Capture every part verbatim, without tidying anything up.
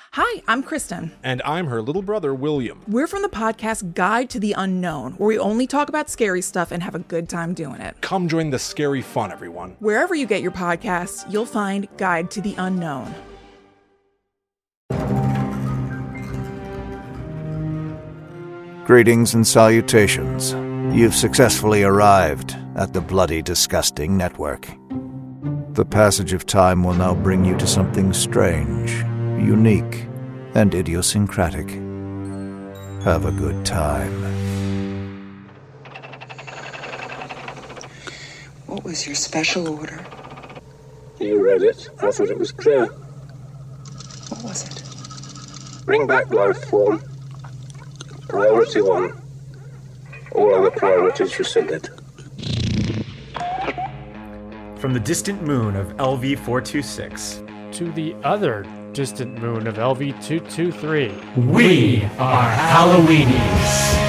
Hi, I'm Kristen. And I'm her little brother, William. We're from the podcast Guide to the Unknown, where we only talk about scary stuff and have a good time doing it. Come join the scary fun, everyone. Wherever you get your podcasts, you'll find Guide to the Unknown. Greetings and salutations. You've successfully arrived at the Bloody Disgusting Network. The passage of time will now bring you to something strange, unique, and idiosyncratic. Have a good time. What was your special order? You read it. I thought it was clear. What was it? Bring back life form. Priority one. All other priorities rescinded. From the distant moon of L V four two six to the other distant moon of L V two two three, we are Halloweenies.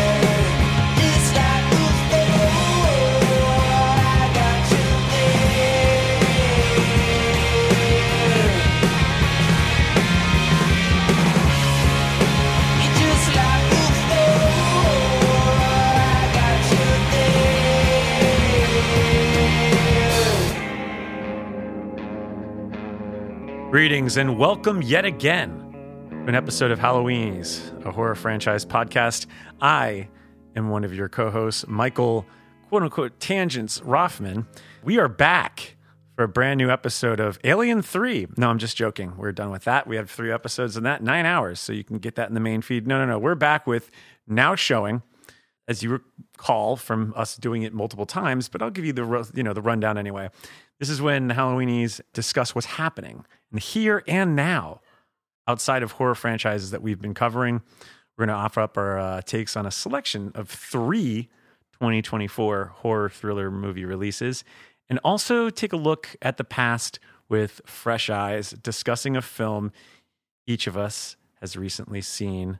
Greetings and welcome yet again to an episode of Halloweenies, a horror franchise podcast. I am one of your co-hosts, Michael, quote-unquote, Tangents Rothman. We are back for a brand new episode of Alien three. No, I'm just joking. We're done with that. We have three episodes in that, nine hours, so you can get that in the main feed. No, no, no. We're back with Now Showing, as you recall from us doing it multiple times, but I'll give you the, you know, the rundown anyway. This is when Halloweenies discuss what's happening in the here and now outside of horror franchises that we've been covering. We're going to offer up our uh, takes on a selection of three twenty twenty-four horror thriller movie releases, and also take a look at the past with fresh eyes, discussing a film each of us has recently seen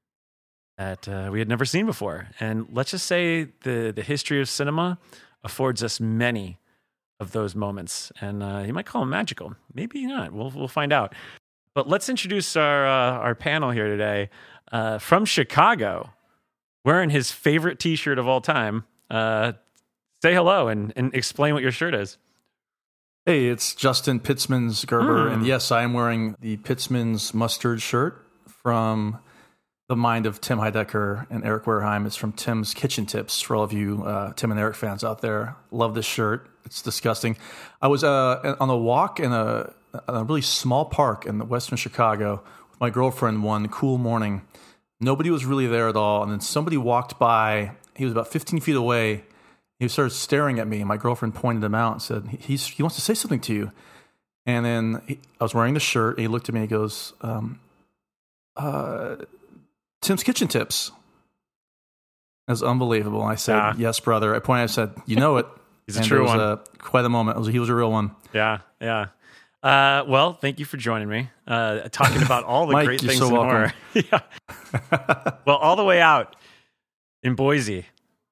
that uh, we had never seen before. And let's just say the, the history of cinema affords us many of those moments, and uh, you might call them magical. Maybe not. We'll we'll find out. But let's introduce our uh, our panel here today. Uh, from Chicago, wearing his favorite T-shirt of all time. Uh, say hello and, and explain what your shirt is. Hey, it's Justin Pitzman's Gerber, Mm. and yes, I am wearing the Pitzman's mustard shirt from the mind of Tim Heidecker and Eric Wareheim. It's from Tim's Kitchen Tips. For all of you uh, Tim and Eric fans out there, love this shirt. It's disgusting. I was uh, on a walk in a, a really small park in the western Chicago with my girlfriend one cool morning. Nobody was really there at all, and then somebody walked by. He was about fifteen feet away. He started staring at me, and my girlfriend pointed him out and said, He's, he wants to say something to you. And then he, I was wearing the shirt, and he looked at me and he goes, um, uh... Tim's Kitchen Tips. That was unbelievable. I said, yeah. Yes, brother. I pointed, I said, you know it. He's and a true it was one. A, quite a moment. It was, he was a real one. Yeah, yeah. Uh, well, thank you for joining me. Uh, talking about all the Mike, great you're things so in welcome. horror. Yeah. Well, all the way out in Boise.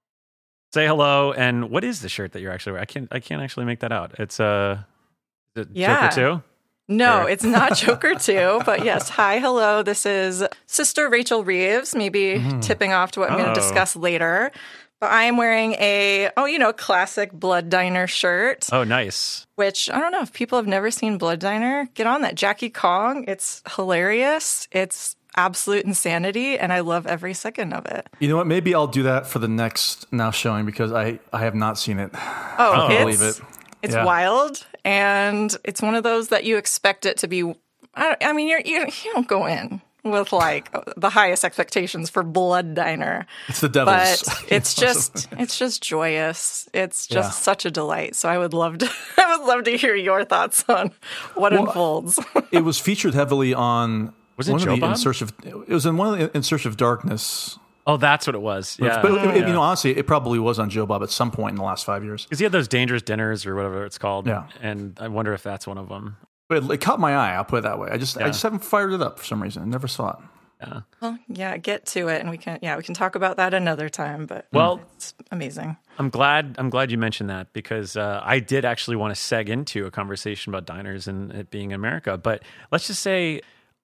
Say hello. And what is the shirt that you're actually wearing? I can't. I can't actually make that out. It's uh, is it Yeah. Joker two. No, Or- it's not Joker two, but yes, hi, hello. This is Sister Rachel Reeves, maybe Mm-hmm. tipping off to what I'm going Oh. to discuss later. But I am wearing a, oh, you know, classic Blood Diner shirt, Oh, nice. which I don't know if people have never seen Blood Diner. Get on that. Jackie Kong. It's hilarious. It's absolute insanity, and I love every second of it. You know what? Maybe I'll do that for the next Now Showing because I, I have not seen it. Oh, I can't it's, believe it. It's Yeah. wild, and it's one of those that you expect it to be. I, don't, I mean, you're, you you don't go in with like the highest expectations for Blood Diner, It's the devil's. but it's just it's just joyous. It's just Yeah. such a delight. So I would love to I would love to hear your thoughts on what Well, unfolds. It was featured heavily on Was it one Joe of the Bob? In Search of. It was in one of the In Search of Darkness. Oh, that's what it was. Yeah. But it- you know, honestly, it probably was on Joe Bob at some point in the last five years. Because he had those dangerous dinners or whatever it's called. Yeah. And I wonder if that's one of them. But it, it caught my eye. I'll put it that way. I just, Yeah. I just haven't fired it up for some reason. I never saw it. Yeah. Well, yeah, get to it, and we can yeah we can talk about that another time. But Well- it's amazing. I'm glad. I'm glad you mentioned that because uh, I did actually want to seg into a conversation about diners and it being America. But let's just say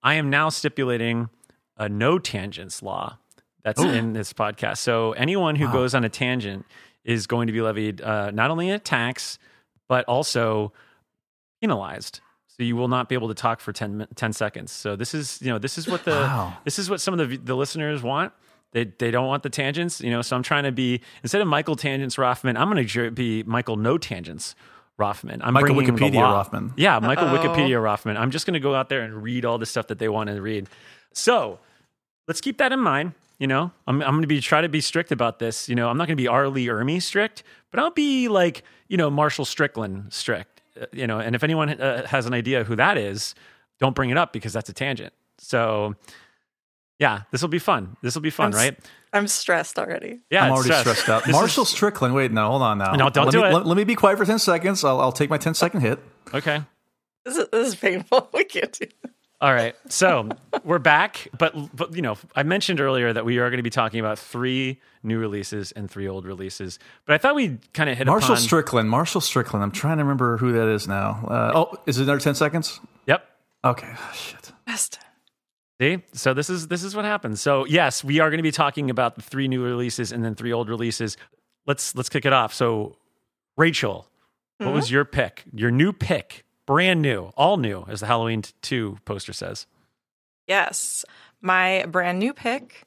I am now stipulating a no tangents law that's Ooh. in this podcast. So anyone who Wow. goes on a tangent is going to be levied uh, not only a tax, but also penalized. So you will not be able to talk for ten, min- ten seconds. So this is, you know, this is what the Wow. this is what some of the the listeners want. They they don't want the tangents, you know. So I'm trying to be, instead of Michael Tangents Rothman, I'm going to be Michael No Tangents Rothman. I'm Michael bringing the Wikipedia law. Rothman. Yeah, Michael Uh-oh. Wikipedia Rothman. I'm just going to go out there and read all the stuff that they want to read. So let's keep that in mind. You know, I'm I'm going to be try to be strict about this. You know, I'm not going to be R. Lee Ermey strict, but I'll be like, you know, Marshall Strickland strict. Uh, you know, and if anyone uh, has an idea who that is, don't bring it up because that's a tangent. So yeah, this will be fun. This will be fun, I'm s- right? I'm stressed already. Yeah, I'm it's already stressed. stressed out. This Marshall is- Strickland. Wait, no, hold on now. No, don't let do me, it. Let, let me be quiet for ten seconds. I'll, I'll take my ten second hit. Okay. This is, this is painful. We can't do this. All right. So we're back, but, but you know, I mentioned earlier that we are going to be talking about three new releases and three old releases. But I thought we'd kind of hit Marshall upon... Strickland. Marshall Strickland. I'm trying to remember who that is now. Uh, oh, is it another ten seconds? Yep. Okay. Oh, shit. Best. See? So this is this is what happens. So yes, we are going to be talking about the three new releases and then three old releases. Let's let's kick it off. So Rachel, what Mm-hmm. was your pick? Your new pick, brand new, all new, as the Halloween two poster says. Yes. My brand new pick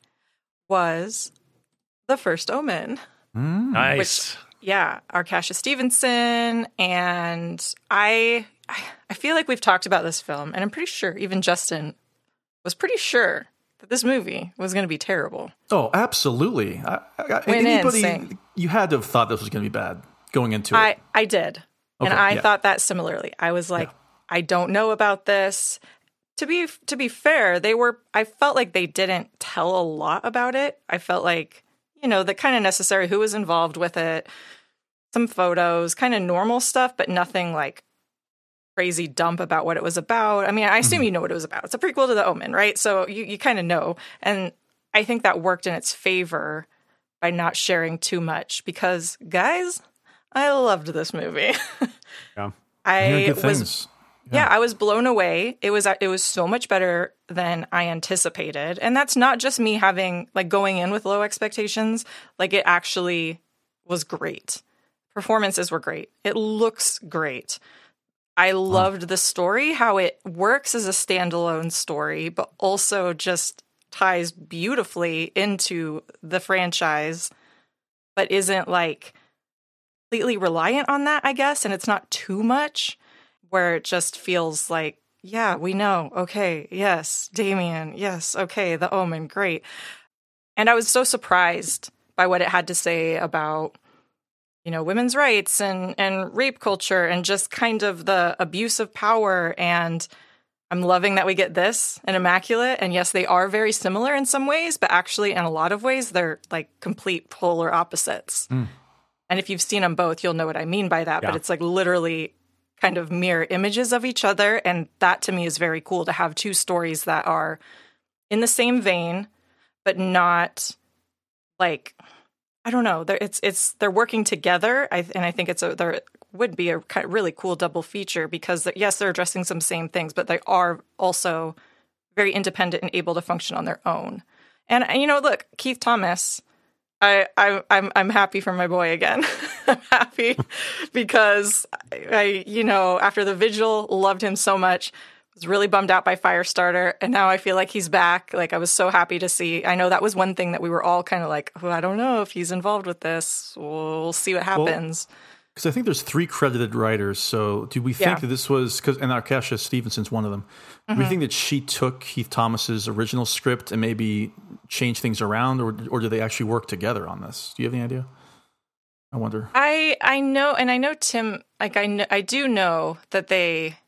was The First Omen. Mm. Nice. Yeah, Arkasha Stevenson. And I I feel like we've talked about this film, and I'm pretty sure even Justin was pretty sure that this movie was going to be terrible. Oh, absolutely. I, I, Went in anybody, saying- you had to have thought this was going to be bad going into it. I, I did. and Okay, I yeah. thought that similarly. I was like, Yeah. I don't know about this. To be to be fair, they were I felt like they didn't tell a lot about it. I felt like, you know, the kind of necessary who was involved with it, some photos, kind of normal stuff, but nothing like crazy dump about what it was about. I mean, I assume Mm-hmm. you know what it was about. It's a prequel to The Omen, right? So you, you kind of know. And I think that worked in its favor by not sharing too much because, guys, I loved this movie. Yeah. I Hearing good was things. yeah, I was blown away. It was it was so much better than I anticipated. And that's not just me having like going in with low expectations. Like it actually was great. Performances were great. It looks great. I loved the story, how it works as a standalone story, but also just ties beautifully into the franchise, but isn't like completely reliant on that, I guess. And it's not too much where it just feels like, yeah, we know. Okay. Yes. Damien. Yes. Okay. The Omen. Great. And I was so surprised by what it had to say about, you know, women's rights and, and rape culture and just kind of the abuse of power. And I'm loving that we get this and Immaculate. And yes, they are very similar in some ways, but actually in a lot of ways, they're like complete polar opposites. Mm. And if you've seen them both, you'll know what I mean by that. Yeah. But it's like literally kind of mirror images of each other. And that to me is very cool to have two stories that are in the same vein, but not like, I don't know. They're, it's it's they're working together, I, and I think it's a there would be a kind of really cool double feature because yes, they're addressing some same things, but they are also very independent and able to function on their own. And you know, look, Keith Thomas, I, I I'm I'm happy for my boy again. I'm happy because I, I you know after The Vigil loved him so much. Was really bummed out by Firestarter, and now I feel like he's back. Like I was so happy to see. I know that was one thing that we were all kind of like, oh, I don't know if he's involved with this. We'll, we'll see what happens. Because I think there's three credited writers. So do we think Yeah. that this was, because and Arkasha Stevenson's one of them. Do Mm-hmm. we think that she took Keith Thomas's original script and maybe changed things around, or or do they actually work together on this? Do you have any idea? I wonder. I I know, and I know Tim. Like I know, I do know that they.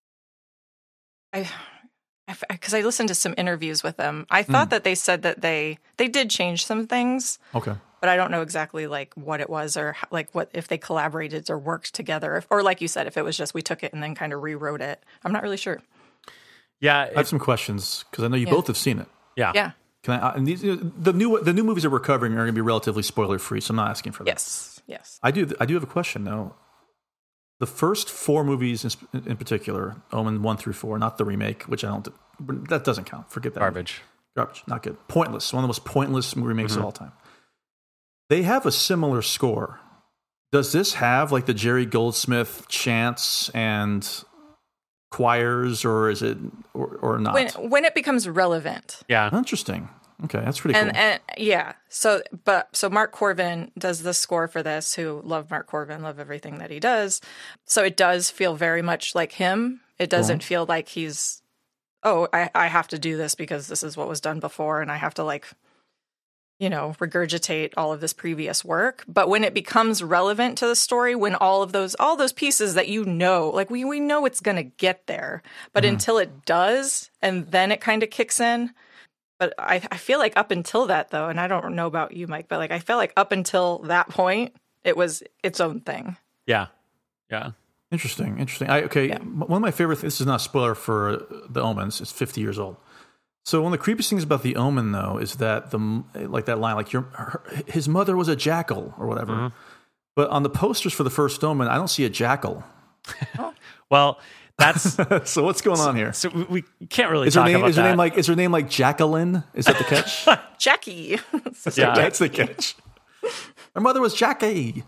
I, because I, I listened to some interviews with them. I thought Mm. that they said that they they did change some things, Okay. but I don't know exactly like what it was or how, like what if they collaborated or worked together, if, or like you said, if it was just we took it and then kind of rewrote it. I'm not really sure. Yeah. I have It, some questions because I know you Yeah. both have seen it. yeah. Yeah. Can I? And these, the new the new movies that we're covering are going to be relatively spoiler free, so I'm not asking for that. Yes. Yes. I do. I do have a question though. The first four movies, in, in particular, Omen one through four, not the remake, which I don't that doesn't count. Forget that. Garbage. Garbage. Not good. Pointless. One of the most pointless remakes Mm-hmm. of all time. They have a similar score. Does this have like the Jerry Goldsmith chants and choirs, or is it, or, or not? When when it becomes relevant. Yeah. Interesting. Okay, that's pretty And cool. and yeah. So but so Mark Corbin does the score for this, who love Mark Corbin, love everything that he does. So it does feel very much like him. It doesn't feel like he's oh, I, I have to do this because this is what was done before and I have to like, you know, regurgitate all of this previous work. But when it becomes relevant to the story, when all of those all those pieces that you know, like we, we know it's gonna get there. But Mm-hmm. until it does, and then it kind of kicks in. But I, I feel like up until that, though, and I don't know about you, Mike, but like I feel like up until that point, it was its own thing. Yeah. Yeah. Interesting, interesting. I, okay, Yeah. m- one of my favorite. This is not a spoiler for The Omens. It's fifty years old. So one of the creepiest things about The Omen, though, is that the like that line, like your her, his mother was a jackal or whatever. Mm-hmm. But on the posters for the first Omen, I don't see a jackal. Well, that's So what's going on here? so we, we can't really Is her talk name about is her that. name like is her name like Jacqueline? Is that the catch? Jackie. Yeah. That's the catch. Her mother was Jackie.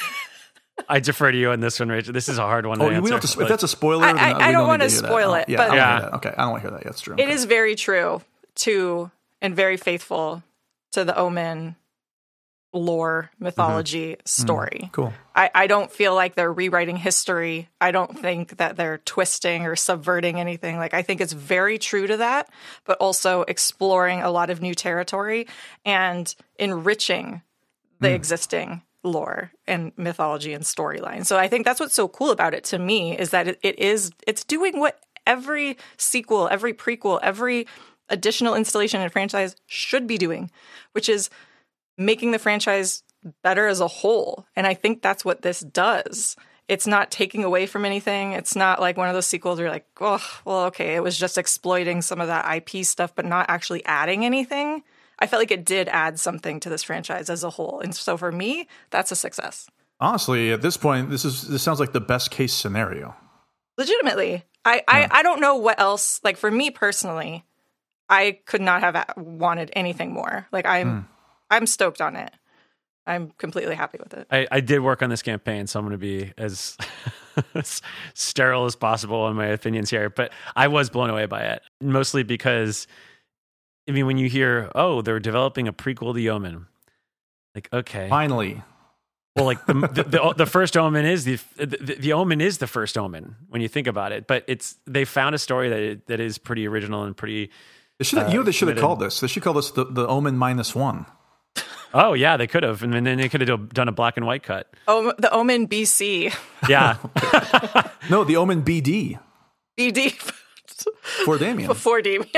I defer to you on this one, Rachel. This is a hard one Oh, to we answer. don't have to, but- if that's a spoiler, I- then I- we I don't need wanna to hear that. spoil Oh, it, Yeah, but- I don't Yeah. want to hear that. Okay, I don't want to hear that. That's true. It Okay. is very true to and very faithful to the Omen lore, mythology story. Cool. I, I don't feel like they're rewriting history. I don't think that they're twisting or subverting anything. Like I think it's very true to that, but also exploring a lot of new territory and enriching the existing lore and mythology and storyline. So I think that's what's so cool about it to me is that it, it is it's doing what every sequel, every prequel, every additional installation and franchise should be doing, which is making the franchise better as a whole. And I think that's what this does. It's not taking away from anything. It's not like one of those sequels where you're like, oh, well, okay, it was just exploiting some of that I P stuff, but not actually adding anything. I felt like it did add something to this franchise as a whole. And so for me, that's a success. Honestly, at this point, this is this sounds like the best case scenario. Legitimately. I, I, I don't know what else, like for me personally, I could not have wanted anything more. Like I'm, I'm stoked on it. I'm completely happy with it. I, I did work on this campaign, so I'm going to be as, as sterile as possible in my opinions here. But I was blown away by it, mostly because, I mean, when you hear, oh, they're developing a prequel to The Omen, like, okay. Finally. Well, like the the, the the first Omen is the, the the Omen is the first Omen when you think about it. But it's they found a story that that is pretty original and pretty. They should, uh, you know, what they should have committed. called this. They should call this the, the Omen minus one. Oh yeah, they could have, and then they could have done a black and white cut. Oh, the Omen B C. Yeah, No, the Omen B D B D for Damien. before Damien.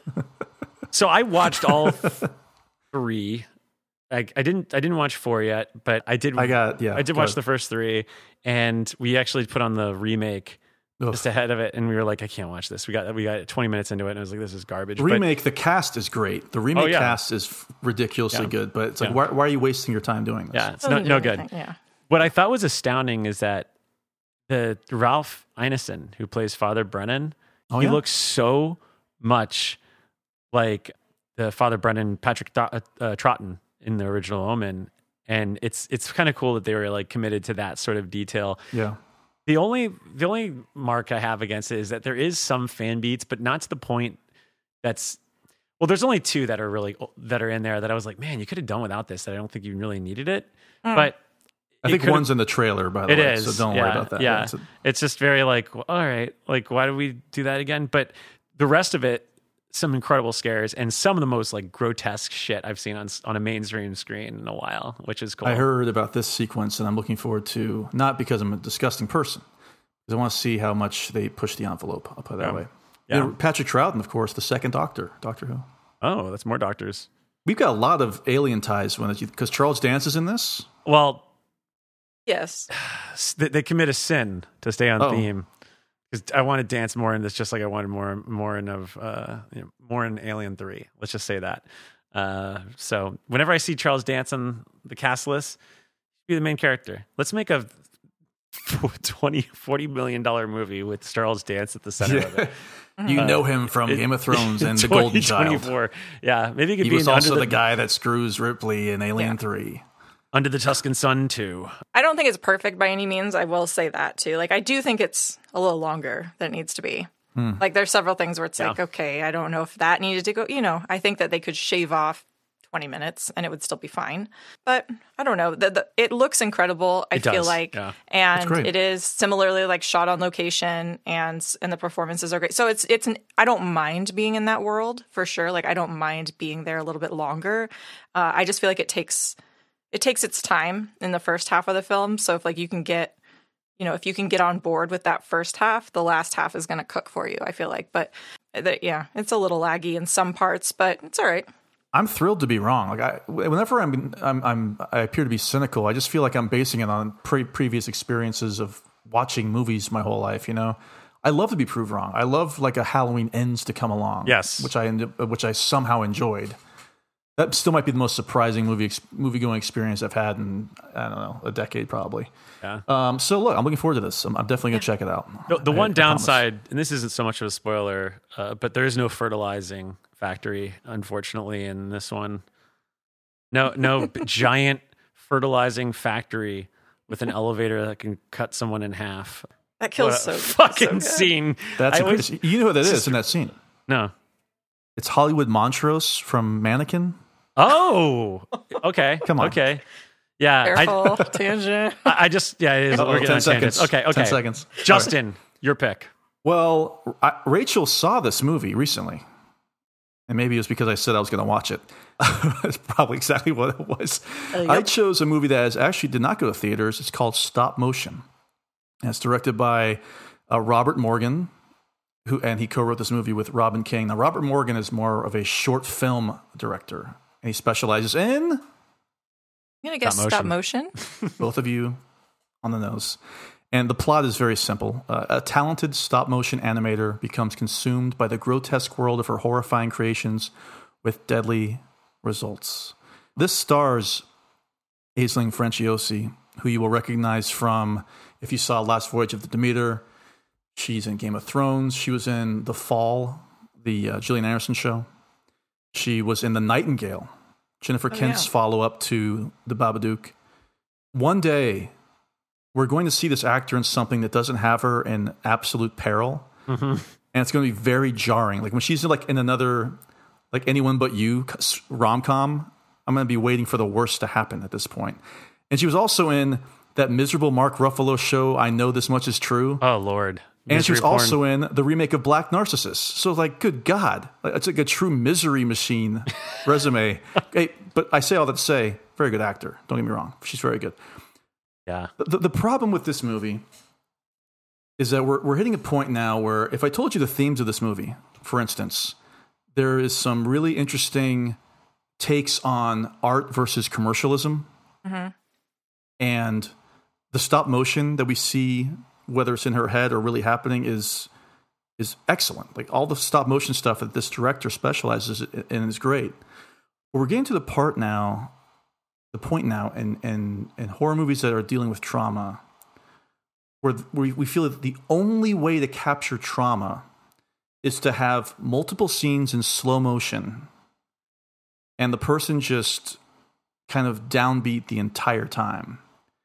so I watched all three. I, I didn't I didn't watch four yet, but I did. I got yeah. I did go watch ahead. the first three, and we actually put on the remake Ugh. just ahead of it, and we were like, I can't watch this. We got we got twenty minutes into it, and I was like, this is garbage. The But- remake. The cast is great. The remake Oh, yeah. cast is f- ridiculously Yeah. good. But it's like, Yeah. why, why are you wasting your time doing this? yeah, it's Doesn't no do no good. anything, Yeah. What I thought was astounding is that the Ralph Ineson, who plays Father Brennan, Oh, he yeah? looks so much like the Father Brennan, Patrick Th- uh, uh, Troughton in the original Omen, and it's it's kind of cool that they were like committed to that sort of detail. Yeah. The only the only mark I have against it is that there is some fan beats, but not to the point that's well. There's only two that are really that are in there that I was like, man, you could have done without this. That I don't think you really needed it, but. I it think could've- one's in the trailer, by the It way. is. So don't yeah, worry about that. Yeah. It's a- It's just very like, well, all right, like, why do we do that again? But the rest of it, some incredible scares and some of the most like grotesque shit I've seen on on a mainstream screen in a while, which is cool. I heard about this sequence, and I'm looking forward to, not because I'm a disgusting person, because I want to see how much they push the envelope. I'll put it that Yeah. way. Yeah. You know, Patrick Troughton, of course, the second Doctor, Doctor Who. Oh, that's more doctors. We've got a lot of alien ties when because Charles Dance is in this. Well, Yes. they, they commit a sin to stay on Oh. theme. Because I want to dance more in this, just like I wanted more, more in of, uh, you know, more in Alien Three. Let's just say that. Uh, so whenever I see Charles Dance on the cast list, be the main character. Let's make a twenty, forty million dollar movie with Charles Dance at the center Yeah. of it. You Uh, know him from it- Game of Thrones and The Golden Child. Yeah, maybe he could He be was in also under the, guy that screws Ripley in Alien Yeah. three. Under the Tuscan Sun too. I don't think it's perfect by any means. I will say that too. Like I do think it's a little longer than it needs to be. Hmm. Like there's several things where it's Yeah. like, okay, I don't know if that needed to go. You know, I think that they could shave off twenty minutes and it would still be fine. But I don't know. The, the, it looks incredible. I It feel does, like, yeah. and great. it is similarly like shot on location, and and the performances are great. So it's it's an, I don't mind being in that world for sure. Like I don't mind being there a little bit longer. Uh, I just feel like it takes it takes its time in the first half of the film. So if like you can get, you know, if you can get on board with that first half, the last half is going to cook for you, I feel like. But the, yeah, it's a little laggy in some parts, but it's all right. I'm thrilled to be wrong. Like I, whenever I'm, I'm, I'm, I appear to be cynical. I just feel like I'm basing it on pre- previous experiences of watching movies my whole life. You know, I love to be proved wrong. I love like a Halloween Ends to come along. Yes. which I, end- which I somehow enjoyed. That still might be the most surprising movie ex- movie going experience I've had in I don't know a decade probably. Yeah. Um. So look, I'm looking forward to this. I'm, I'm definitely gonna check it out. The, the I- one I promise. downside, and this isn't so much of a spoiler, uh, but there is no fertilizing factory, unfortunately, in this one. No, no giant fertilizing factory with an elevator that can cut someone in half. That kills What a so fucking so good. scene. That's I a, was- you know who that is just- in that scene. No. It's Hollywood Montrose from Mannequin. Oh, okay. Come on. Okay. Yeah. I, Careful, tangent. I I just, yeah, it is. Uh-oh, We're getting ten on tangents. seconds. Okay. Okay. ten seconds. Justin, your pick. Well, I, Rachel saw this movie recently, and maybe it was because I said I was going to watch it. That's probably exactly what it was. Uh, yep. I chose a movie that is, actually did not go to theaters. It's called Stop Motion. And it's directed by uh, Robert Morgan, who and he co-wrote this movie with Robin King. Now, Robert Morgan is more of a short film director, and he specializes in I'm gonna guess Stop stop motion. both of you on the nose. And the plot is very simple. Uh, a talented stop-motion animator becomes consumed by the grotesque world of her horrifying creations with deadly results. This stars Aisling Franciosi, who you will recognize from, if you saw Last Voyage of the Demeter, she's in Game of Thrones. She was in The Fall, the uh, Gillian Anderson show. She was in The Nightingale, Jennifer Oh, Kent's yeah. follow-up to The Babadook. One day, we're going to see this actor in something that doesn't have her in absolute peril. Mm-hmm. And it's going to be very jarring. Like when she's like in another, like Anyone But You rom-com, I'm going to be waiting for the worst to happen at this point. And she was also in that miserable Mark Ruffalo show, I Know This Much Is True. Oh, Lord. And she was Misery porn. also in the remake of Black Narcissus. So like, good God, like, it's like a true misery machine resume. Hey, but I say all that to say, very good actor. Don't get me wrong. She's very good. Yeah. The, the problem with this movie is that we're, we're hitting a point now where if I told you the themes of this movie, for instance, there is some really interesting takes on art versus commercialism. Mm-hmm. And the stop motion that we see, whether it's in her head or really happening, is is excellent. Like all the stop motion stuff that this director specializes in is great. But we're getting to the part now, the point now in, in, in horror movies that are dealing with trauma, where we, we feel that the only way to capture trauma is to have multiple scenes in slow motion and the person just kind of downbeat the entire time.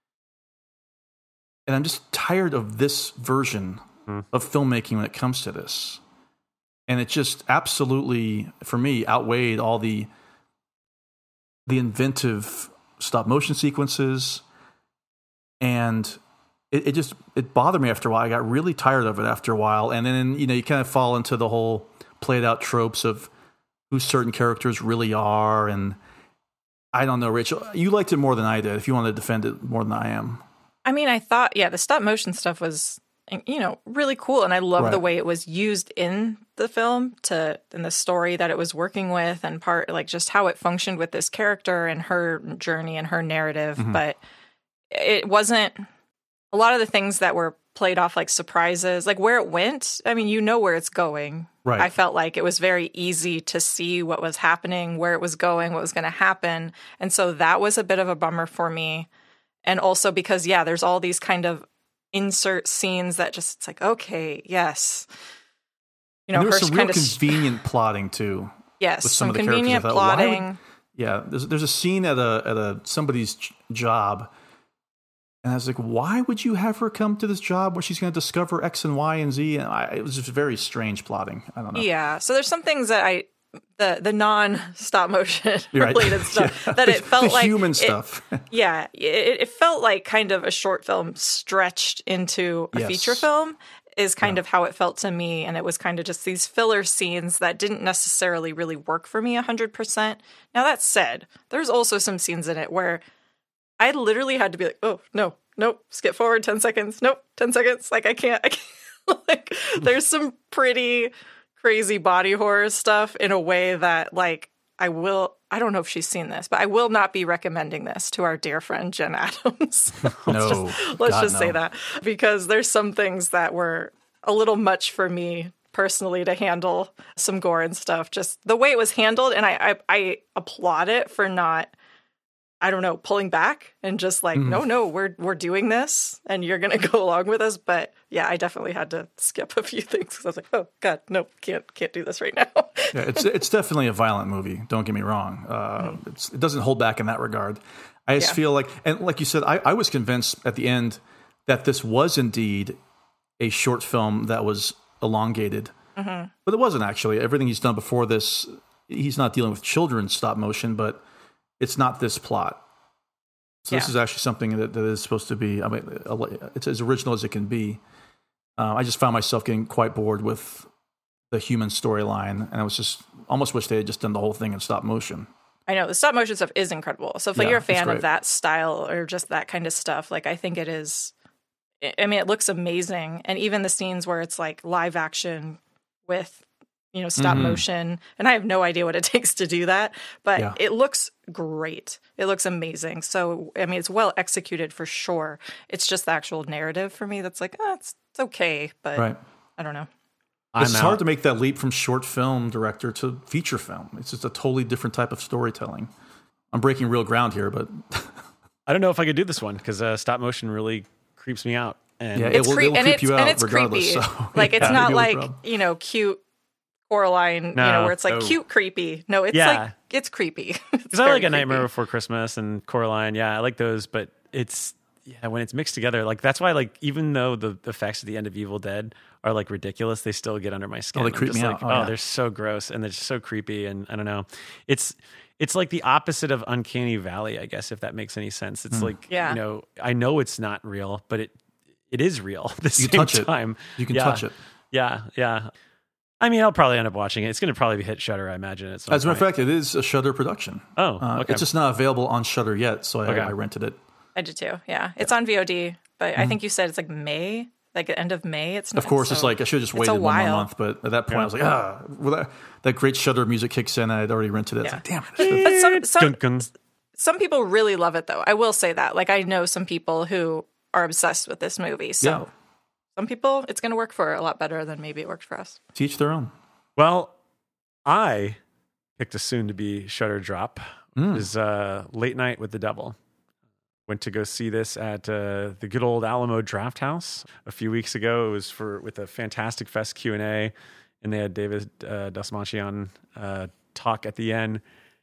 And I'm just tired of this version mm. of filmmaking when it comes to this. And it just absolutely, for me, outweighed all the the inventive stop motion sequences. And it, it just, it bothered me after a while. I got really tired of it after a while. And then, you know, you kind of fall into the whole played out tropes of who certain characters really are. And I don't know, Rachel, you liked it more than I did, if you want to defend it more than I am. I mean, I thought, yeah, the stop motion stuff was, you know, really cool. And I love Right. the way it was used in the film to, in the story that it was working with and part, like just how it functioned with this character and her journey and her narrative. Mm-hmm. But it wasn't a lot of the things that were played off like surprises, like where it went. I mean, you know where it's going. Right. I felt like it was very easy to see what was happening, where it was going, what was going to happen. And so that was a bit of a bummer for me. And also because, yeah, there's all these kind of insert scenes that just, it's like, okay, yes. You know, and there was her some real kind of convenient plotting too. Yes, with some, some of the convenient characters. I thought, why would- plotting. Yeah, there's there's a scene at a at a somebody's j- job, and I was like, why would you have her come to this job where she's going to discover X and Y and Z? And I, it was just very strange plotting. I don't know. Yeah, so there's some things that I the the non stop motion Right. related stuff Yeah. that The- it felt the like human it- stuff. Yeah, it, it felt like kind of a short film stretched into a Yes. feature film. Is kind yeah. of how it felt to me, and it was kind of just these filler scenes that didn't necessarily really work for me one hundred percent. Now, that said, there's also some scenes in it where I literally had to be like, oh, no, nope, skip forward ten seconds, nope, ten seconds, like, I can't, I can't. Like, there's some pretty crazy body horror stuff in a way that, like, I will, I don't know if she's seen this, but I will not be recommending this to our dear friend Jen Adams. let's no, just, let's God, just no. say that, because there's some things that were a little much for me personally to handle, some gore and stuff, just the way it was handled. And I, I, I applaud it for not, I don't know, pulling back and just like, mm. no, no, we're we're doing this and you're going to go along with us. But yeah, I definitely had to skip a few things because I was like, oh, God, no, can't can't do this right now. Yeah, it's it's definitely a violent movie. Don't get me wrong. Uh, mm. it's, it doesn't hold back in that regard. I just yeah. feel like, and like you said, I, I was convinced at the end that this was indeed a short film that was elongated. Mm-hmm. But it wasn't actually. Everything he's done before this, he's not dealing with children's stop motion, but it's not this plot. So yeah. this is actually something that, that is supposed to be, I mean, it's as original as it can be. Uh, I just found myself getting quite bored with the human storyline, and I was just, almost wish they had just done the whole thing in stop motion. I know, the stop motion stuff is incredible. So if like, yeah, you're a fan of that style or just that kind of stuff, like I think it is, I mean, it looks amazing. And even the scenes where it's like live action with, you know, stop mm-hmm. motion. And I have no idea what it takes to do that, but yeah. it looks great. It looks amazing. So, I mean, it's well executed for sure. It's just the actual narrative for me that's like, oh, it's, it's okay, but right. I don't know. It's hard to make that leap from short film director to feature film. It's just a totally different type of storytelling. I'm breaking real ground here, but I don't know if I could do this one because uh, stop motion really creeps me out. And yeah, it's it will, cre- it will and creep it's, you out and it's regardless. creepy. So, like yeah, it's not like, no you know, cute Coraline, no, you know, where it's like no. cute creepy. No, it's yeah. like it's creepy. Because I like A Nightmare Before Christmas and Coraline. Yeah, I like those, but it's yeah when it's mixed together, like that's why like even though the effects at the end of Evil Dead are like ridiculous, they still get under my skin. Oh, they creep I'm just me like, out. Oh, oh yeah. they're so gross and they're just so creepy, and I don't know. It's it's like the opposite of Uncanny Valley, I guess, if that makes any sense. It's mm. like yeah. you know, I know it's not real, but it it is real at the you same touch time. It. You can yeah. touch it. Yeah, yeah. I mean, I'll probably end up watching it. It's going to probably hit Shudder, I imagine. At some As a matter of point. fact, it is a Shudder production. Oh, uh, okay. It's just not available on Shudder yet, so I, Okay. I rented it. I did too. Yeah, it's on V O D, but Mm-hmm. I think you said it's like May, like the end of May. It's not, Of course, so it's like I should have just it's waited a one more while. month, but at that point Yeah. I was like, ah, well, that, that great Shudder music kicks in. I had already rented it. Yeah. It's like, damn it. But some some, Gun, guns. some people really love it, though. I will say that. Like I know some people who are obsessed with this movie. So Yeah. some people, it's going to work for a lot better than maybe it worked for us. Teach their own. Well, I picked a soon-to-be Shudder drop. Mm. It was uh, Late Night with the Devil. Went to go see this at uh, the good old Alamo Draft House a few weeks ago. It was for with a Fantastic Fest Q and A, and they had David uh, Dastmalchian on uh, talk at the end.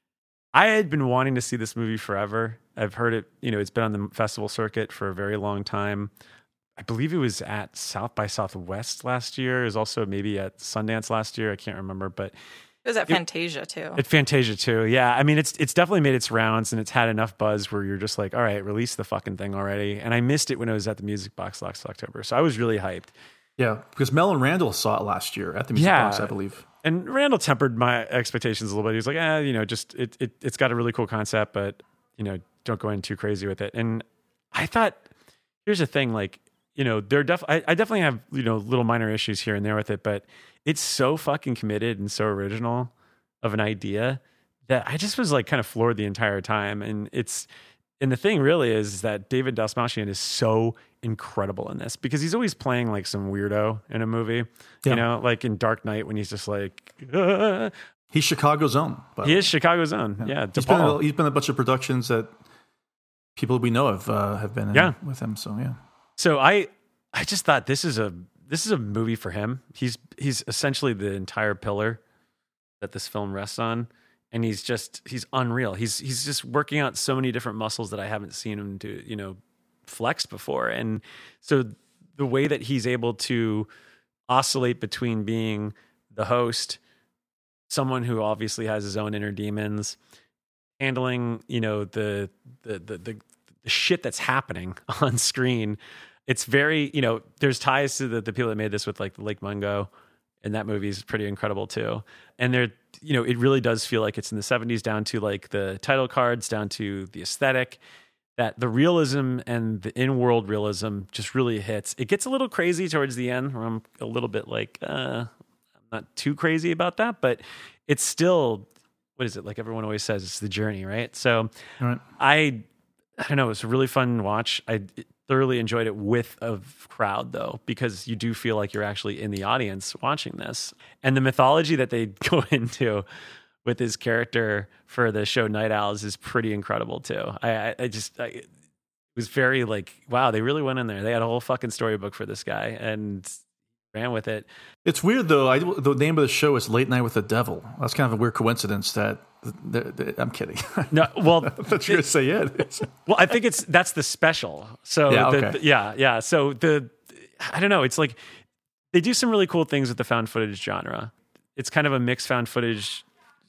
I had been wanting to see this movie forever. I've heard it, you know, it's been on the festival circuit for a very long time. I believe it was at South by Southwest last year. It was also maybe at Sundance last year. I can't remember, but It was at Fantasia, too. at Fantasia too. Yeah. I mean, it's it's definitely made its rounds, and it's had enough buzz where you're just like, all right, release the fucking thing already. And I missed it when it was at the Music Box last October. So I was really hyped. Yeah, because Mel and Randall saw it last year at the Music Yeah. Box, I believe. And Randall tempered my expectations a little bit. He was like, eh, you know, just it, it it's got a really cool concept, but you know, don't go in too crazy with it. And I thought, here's the thing, like, you know, there def I, I definitely have, you know, little minor issues here and there with it, but it's so fucking committed and so original of an idea that I just was like kind of floored the entire time. And it's and the thing really is that David Dastmalchian is so incredible in this because he's always playing like some weirdo in a movie. Yeah. You know, like in Dark Knight when he's just like uh, He's Chicago's own. he is Chicago's own. Yeah, He's been, DePaul. a, he's been in a bunch of productions that people we know have uh, have been in Yeah. with him. So yeah, So I I just thought this is a this is a movie for him. He's he's essentially the entire pillar that this film rests on, and he's just he's unreal. He's he's just working out so many different muscles that I haven't seen him do, you know, flex before. And so the way that he's able to oscillate between being the host, someone who obviously has his own inner demons, handling, you know, the the the the, the shit that's happening on screen. It's very, you know, there's ties to the, the people that made this with like the Lake Mungo, and that movie is pretty incredible too. And there, you know, it really does feel like it's in the seventies, down to like the title cards, down to the aesthetic, that the realism and the in-world realism just really hits. It gets a little crazy towards the end where I'm a little bit like, uh, I'm not too crazy about that, but it's still, what is it? Like everyone always says, it's the journey, right? So right. I, I don't know. It was a really fun watch. I thoroughly enjoyed it with a crowd though, because you do feel like you're actually in the audience watching this. And the mythology that they go into with his character for the show Night Owls is pretty incredible too. I, I, I just, I, it was very like, wow, they really went in there. They had a whole fucking storybook for this guy and ran with it. It's weird though. I, the name of the show is Late Night with the Devil. That's kind of a weird coincidence that the, the, I'm kidding. No, well, I thought you were going to say it. Well, I think it's, that's the special. So yeah, the, okay. the, yeah, yeah. So the, I don't know. It's like, they do some really cool things with the found footage genre. It's kind of a mixed found footage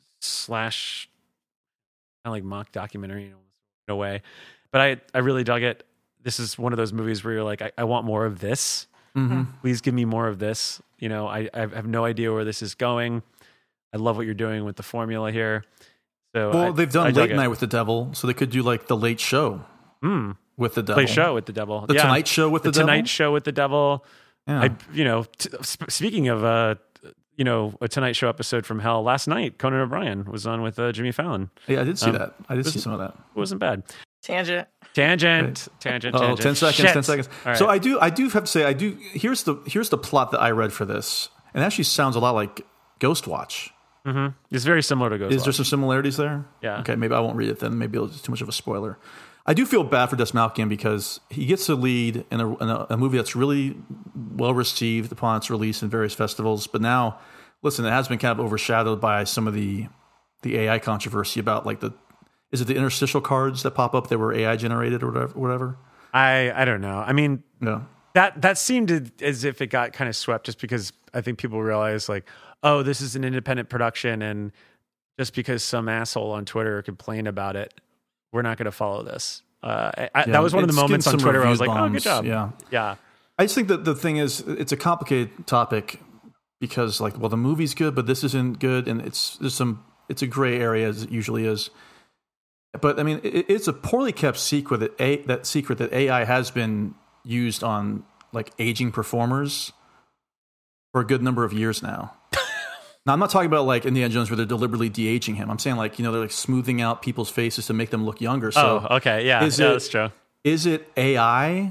slash kind of like mock documentary, you know, in a way. But I, I really dug it. This is one of those movies where you're like, I, I want more of this. Mm-hmm. Please give me more of this. You know, I, I have no idea where this is going. I love what you're doing with the formula here. So well, I, they've done I Late it. Night with the Devil, so they could do like the Late Show mm. with the Devil. Late Show with the Devil. The yeah. Tonight Show with the, the Devil. Tonight Show with the Devil. Yeah. I, you know, t- sp- speaking of, uh, you know, a Tonight Show episode from hell last night, Conan O'Brien was on with uh, Jimmy Fallon. Yeah, I did see um, that. I did see some of that. It wasn't bad. Tangent. Tangent. Tangent. Oh, tangent. ten seconds, Shit. ten seconds. All right. So I do I do have to say I do here's the here's the plot that I read for this. And it actually sounds a lot like Ghostwatch. Mm-hmm. It's very similar to Ghostwatch. Is there some similarities there? Yeah. Okay, maybe I won't read it then. Maybe it's too much of a spoiler. I do feel bad for Des Malkian because he gets to lead in a, in a, a movie that's really well received upon its release in various festivals. But now, listen, it has been kind of overshadowed by some of the the A I controversy about like the is it the interstitial cards that pop up that were A I generated or whatever? whatever? I I don't know. I mean, yeah. that that seemed as if it got kind of swept just because I think people realized like, oh, this is an independent production, and just because some asshole on Twitter complained about it, we're not going to follow this. Uh, I, Yeah, that was one of the it's moments on getting some Twitter where I was like, review oh, good bombs. job. Yeah. Yeah. I just think that the thing is, it's a complicated topic because, like, well, the movie's good, but this isn't good, and it's there's some it's a gray area as it usually is. But I mean, it, it's a poorly kept secret that a, that secret that A I has been used on like aging performers for a good number of years now. Now, I'm not talking about like Indiana Jones where they're deliberately de-aging him. I'm saying like, you know, they're like smoothing out people's faces to make them look younger. So oh, okay. Yeah. is yeah it, that's true. Is it A I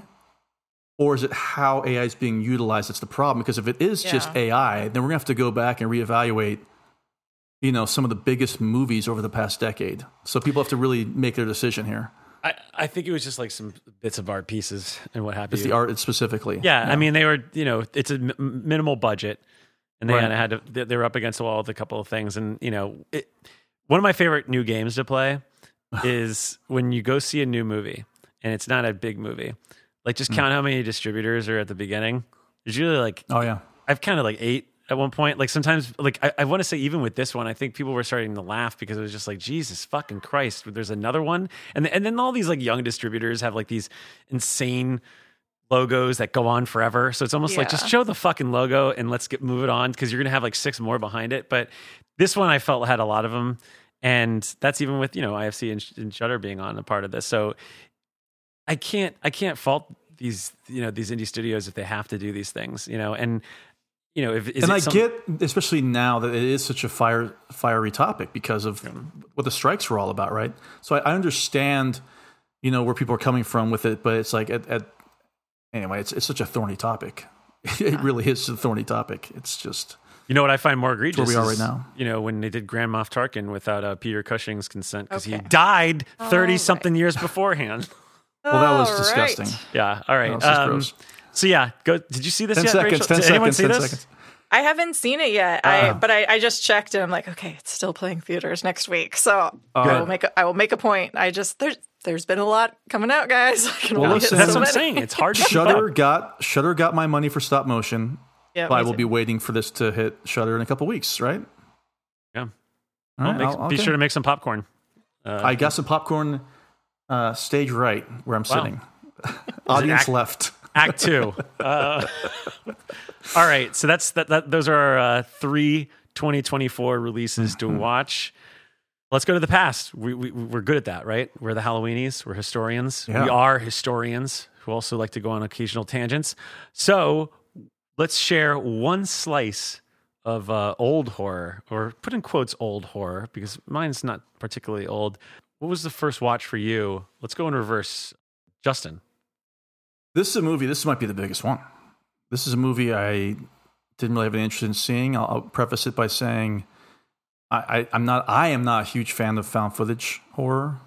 or is it how A I is being utilized that's the problem? Because if it is Yeah. just A I, then we're going to have to go back and reevaluate, you know, some of the biggest movies over the past decade. So people have to really make their decision here. I, I think it was just like some bits of art pieces and what have It's you. the art specifically. Yeah, I mean, they were, you know, it's a m- minimal budget, and they Right. kind of had to, they- they were up against the wall with a couple of things. And, you know, it, one of my favorite new games to play is when you go see a new movie and it's not a big movie, like just count how many distributors are at the beginning. There's usually like, Oh, yeah. I've counted like eight at one point. Like sometimes, like I, I want to say even with this one, I think people were starting to laugh because it was just like, Jesus fucking Christ, there's another one. And, and then all these like young distributors have like these insane logos that go on forever. So it's almost like Yeah. just show the fucking logo and let's get move it on because you're going to have like six more behind it. But this one I felt had a lot of them. And that's even with, you know, I F C and, and Shudder being on a part of this. So I can't, I can't fault these, you know, these indie studios if they have to do these things, you know, and, you know, if, is and it I some- get, especially now that it is such a fire, fiery topic because of what the strikes were all about, right? So I, I understand, you know, where people are coming from with it, but it's like, at, at anyway, it's it's such a thorny topic. It really is a thorny topic. It's just, you know what I find more egregious where we are is, right now. you know, when they did Grand Moff Tarkin without uh, Peter Cushing's consent because he Okay. died thirty Oh, something years beforehand. well, that was All disgusting. right. Yeah. All right. That was just Um, gross. So yeah, go. Did you see this ten yet, seconds, Rachel? ten Did seconds, anyone see ten this? seconds. I haven't seen it yet. Uh, I but I, I just checked and I'm like, okay, it's still playing theaters next week. So I will make a, I will make a point. I just there's there's been a lot coming out, guys. I can Well, only listen, hit That's so what I'm many. saying. It's hard to keep Shudder up. got Shudder got my money for stop motion. Yeah, but I me will too. be waiting for this to hit Shudder in a couple weeks, right? Yeah. All Well, right, make- I'll- be okay. sure to make some popcorn. Uh, I got some popcorn uh, stage right where I'm Wow. sitting. Audience act- left. Act two. Uh, all right, so that's that. that those are our uh, three twenty twenty-four releases to watch. Let's go to the past. We, we we're good at that, right? We're the Halloweenies. We're historians. Yeah. We are historians who also like to go on occasional tangents. So let's share one slice of uh, old horror, or put in quotes old horror, because mine's not particularly old. What was the first watch for you? Let's go in reverse. Justin. This is a movie. This might be the biggest one. This is a movie I didn't really have an interest in seeing. I'll, I'll preface it by saying I, I, I'm not. I am not a huge fan of found footage horror,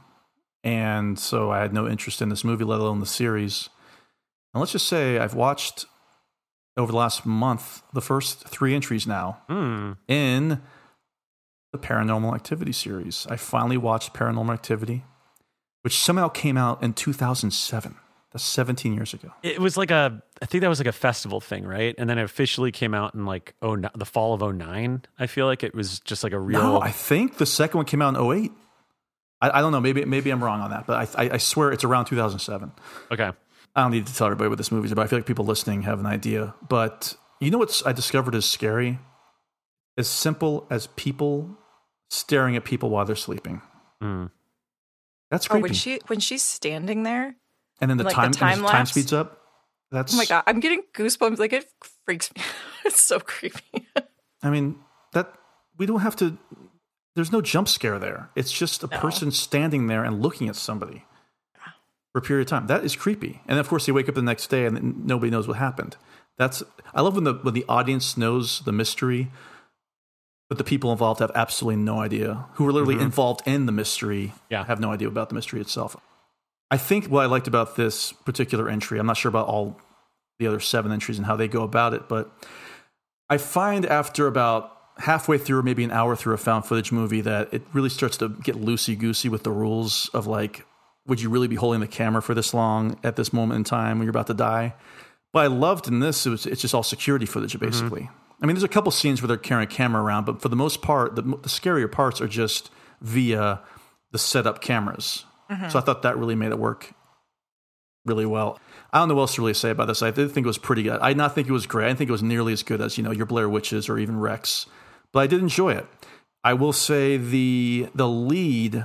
and so I had no interest in this movie, let alone the series. And let's just say I've watched over the last month the first three entries now Hmm. in the Paranormal Activity series. I finally watched Paranormal Activity, which somehow came out in two thousand seven. That's seventeen years ago. It was like a, I think that was like a festival thing, right? And then it officially came out in like oh the fall of oh nine. I feel like it was just like a real. No, I think the second one came out in oh eight. I, I don't know. Maybe maybe I'm wrong on that, but I, I, I swear it's around two thousand seven. Okay. I don't need to tell everybody what this movie is about. I feel like people listening have an idea. But you know what I discovered is scary? As simple as people staring at people while they're sleeping. Mm. That's Oh, creepy. when she when she's standing there. and then the like the time, time and the time lapse? speeds up. That's Oh my god, I'm getting goosebumps. Like it freaks me. It's so creepy. I mean, that we don't have to. There's no jump scare there. It's just a No. person standing there and looking at somebody for a period of time. That is creepy. And of course, they wake up the next day and then nobody knows what happened. That's. I love when the when the audience knows the mystery, but the people involved have absolutely no idea. Who are literally Mhm. involved in the mystery, Yeah. have no idea about the mystery itself. I think what I liked about this particular entry, I'm not sure about all the other seven entries and how they go about it, but I find after about halfway through, or maybe an hour through a found footage movie, that it really starts to get loosey-goosey with the rules of like, would you really be holding the camera for this long at this moment in time when you're about to die? But I loved in this, it was, it's just all security footage, basically. Mm-hmm. I mean, there's a couple scenes where they're carrying a camera around, but for the most part, the, the scarier parts are just via the setup cameras. Mm-hmm. So I thought that really made it work really well. I don't know what else to really say about this. I did think it was pretty good. I did not think it was great. I didn't think it was nearly as good as, you know, your Blair Witches or even Rex, but I did enjoy it. I will say the the lead,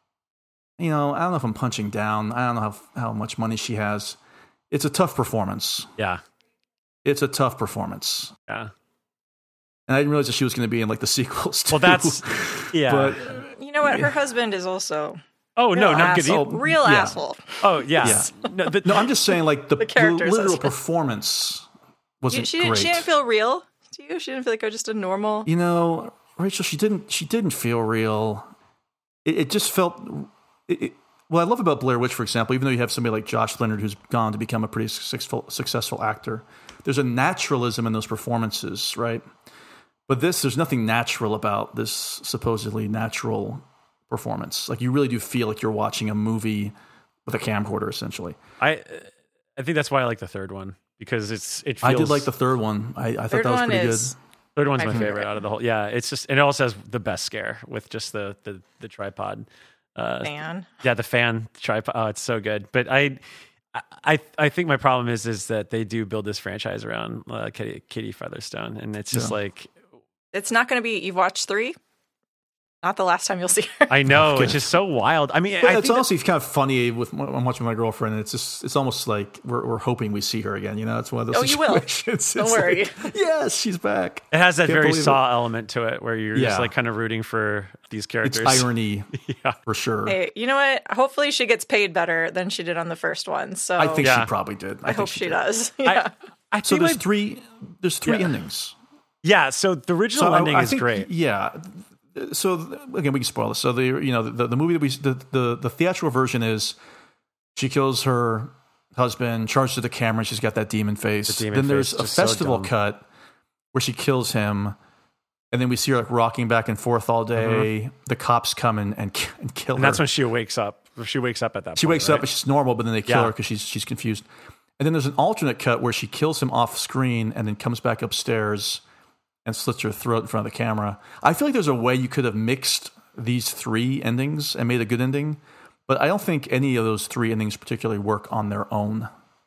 you know, I don't know if I'm punching down. I don't know how how much money she has. It's a tough performance. Yeah. It's a tough performance. Yeah. And I didn't realize that she was going to be in like the sequels too. Well, that's, yeah. But You know what? Her husband is also oh, no, real no, I'm good. asshole. You- Real yeah. asshole. Oh, yeah. Yeah. No, the, no, I'm just saying like the, The character's literal husband. performance wasn't She, she, didn't, great. she didn't feel real to you? She didn't feel like just a normal. You know, Rachel, she didn't. She didn't feel real. It, it just felt. It, it, what I love about Blair Witch, for example, even though you have somebody like Josh Leonard who's gone to become a pretty successful successful actor, there's a naturalism in those performances, right? But this, there's nothing natural about this supposedly natural performance. Like you really do feel like you're watching a movie with a camcorder, essentially. I I think that's why I like the third one, because it's it feels, I did like the third one. I, I thought Third that was one pretty is good. third one's my my favorite favorite. out of the whole. Yeah, it's just, and it also has the best scare with just the the, the tripod. Uh, fan. Yeah, the fan tripod. Oh, it's so good. But I, I, I think my problem is is that they do build this franchise around uh, Kitty, Kitty Featherstone, and it's just Yeah. like, It's not going to be. You've watched three. Not the last time you'll see her. I know it's just so wild. I mean, But I it's think honestly kind of funny with I'm watching my girlfriend, and it's just it's almost like we're we're hoping we see her again. You know, it's one of those Oh, you will. situations. Don't It's worry. like, yes, she's back. it has that Can't very believe it. Saw element to it, where you're Yeah. just like kind of rooting for these It's characters. irony Yeah. for sure. Hey, you know what? Hopefully she gets paid better than she did on the first one. So I think Yeah. she probably did. I, I think hope she, did. does. Yeah. I, I So think there's my- three. There's three Yeah. endings. yeah. So the original So I- ending I is think- great. Yeah. So again, we can spoil this. So the you know the, the movie that we the, the the theatrical version is she kills her husband, charged to the camera. She's got that demon face. The demon then there's face, a just so festival dumb. cut where she kills him. And then we see her like rocking back and forth all day. Mm-hmm. The cops come and, and, and kill and her. that's when she wakes up. She wakes up at that She point, wakes right? up and she's normal, but then they kill Yeah. her because she's, she's confused. And then there's an alternate cut where she kills him off screen and then comes back upstairs and slits her throat in front of the camera. I feel like there's a way you could have mixed these three endings and made a good ending, but I don't think any of those three endings particularly work on their own.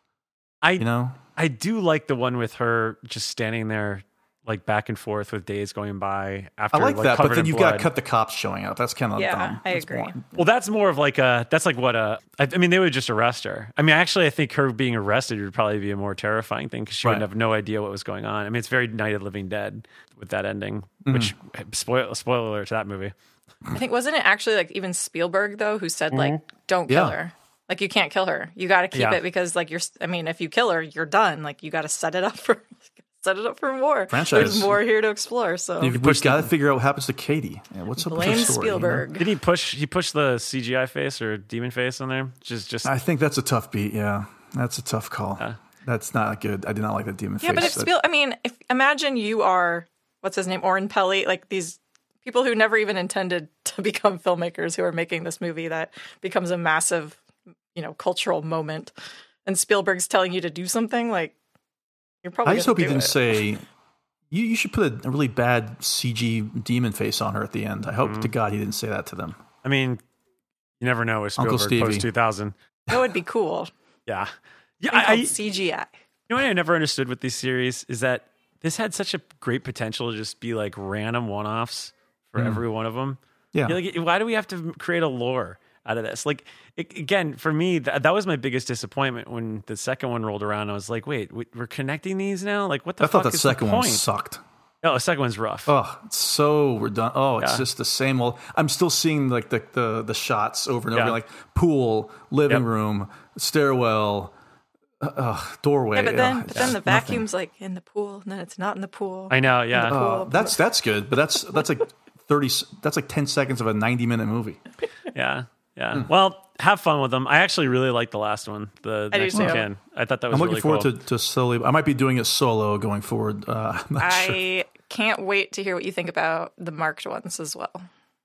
I you know, I do like the one with her just standing there, like back and forth with days going by after. I like, like that, but covered then in you've got blood. to cut the cops showing up. That's kind of Yeah, dumb. I That's agree. boring. Well, that's more of like a, that's like what a, I, I mean, they would just arrest her. I mean, actually, I think her being arrested would probably be a more terrifying thing because she Right. would have no idea what was going on. I mean, it's very Night of the Living Dead with that ending, Mm-hmm. which, spoil, spoiler alert to that movie. I think, wasn't it actually like even Spielberg though who said like, don't kill Yeah. her. Like you can't kill her. You got to keep Yeah. it because like you're, I mean, if you kill her, you're done. Like you got to set it up for, set it up for more. Franchise. There's more here to explore. So You've, we've got to figure out what happens to Katie. Yeah, what's up with blame her story? you know? Spielberg. Did he push, he pushed the C G I face or demon face on there? Just, just, I think that's a tough beat. Yeah, that's a tough call. Yeah. That's not good. I did not like that demon Yeah, face. but if That- Spiel, I mean, if imagine you are what's his name, Oren Peli, like these people who never even intended to become filmmakers who are making this movie that becomes a massive, you know, cultural moment, and Spielberg's telling you to do something like you're probably. I just gonna hope he do didn't it. say. You, you should put a, a really bad C G demon face on her at the end. I hope Mm-hmm. to God he didn't say that to them. I mean, you never know with Uncle Spielberg Stevie. post two thousand. That would be cool. Yeah. Yeah. I, I, I, C G I. You know what I never understood with these series is that this had such a great potential to just be like random one-offs for every one of them. Yeah. You're like, why do we have to create a lore out of this? Like, it, again, for me, that, that was my biggest disappointment when the second one rolled around. I was like, wait, we, we're connecting these now? Like, what the I fuck thought that is second the one point? sucked. Oh, the second one's rough. Oh, it's so redundant. Oh, it's Yeah. just the same old. I'm still seeing like the the, the shots over and over, Yeah. like pool, living Yep. room, stairwell, uh, uh, doorway. Yeah, but then, Ugh, but then it's the nothing. vacuum's like in the pool, and then it's not in the pool. I know, yeah. Uh, that's that's good, but that's that's like thirty. That's like ten seconds of a ninety minute movie. Yeah. Yeah. Well, have fun with them. I actually really like the last one, the I do next too. you can. I thought that was I'm looking really forward cool. to, to slowly. I might be doing it solo going forward. Uh, I'm not sure. I can't wait to hear what you think about the marked ones as well.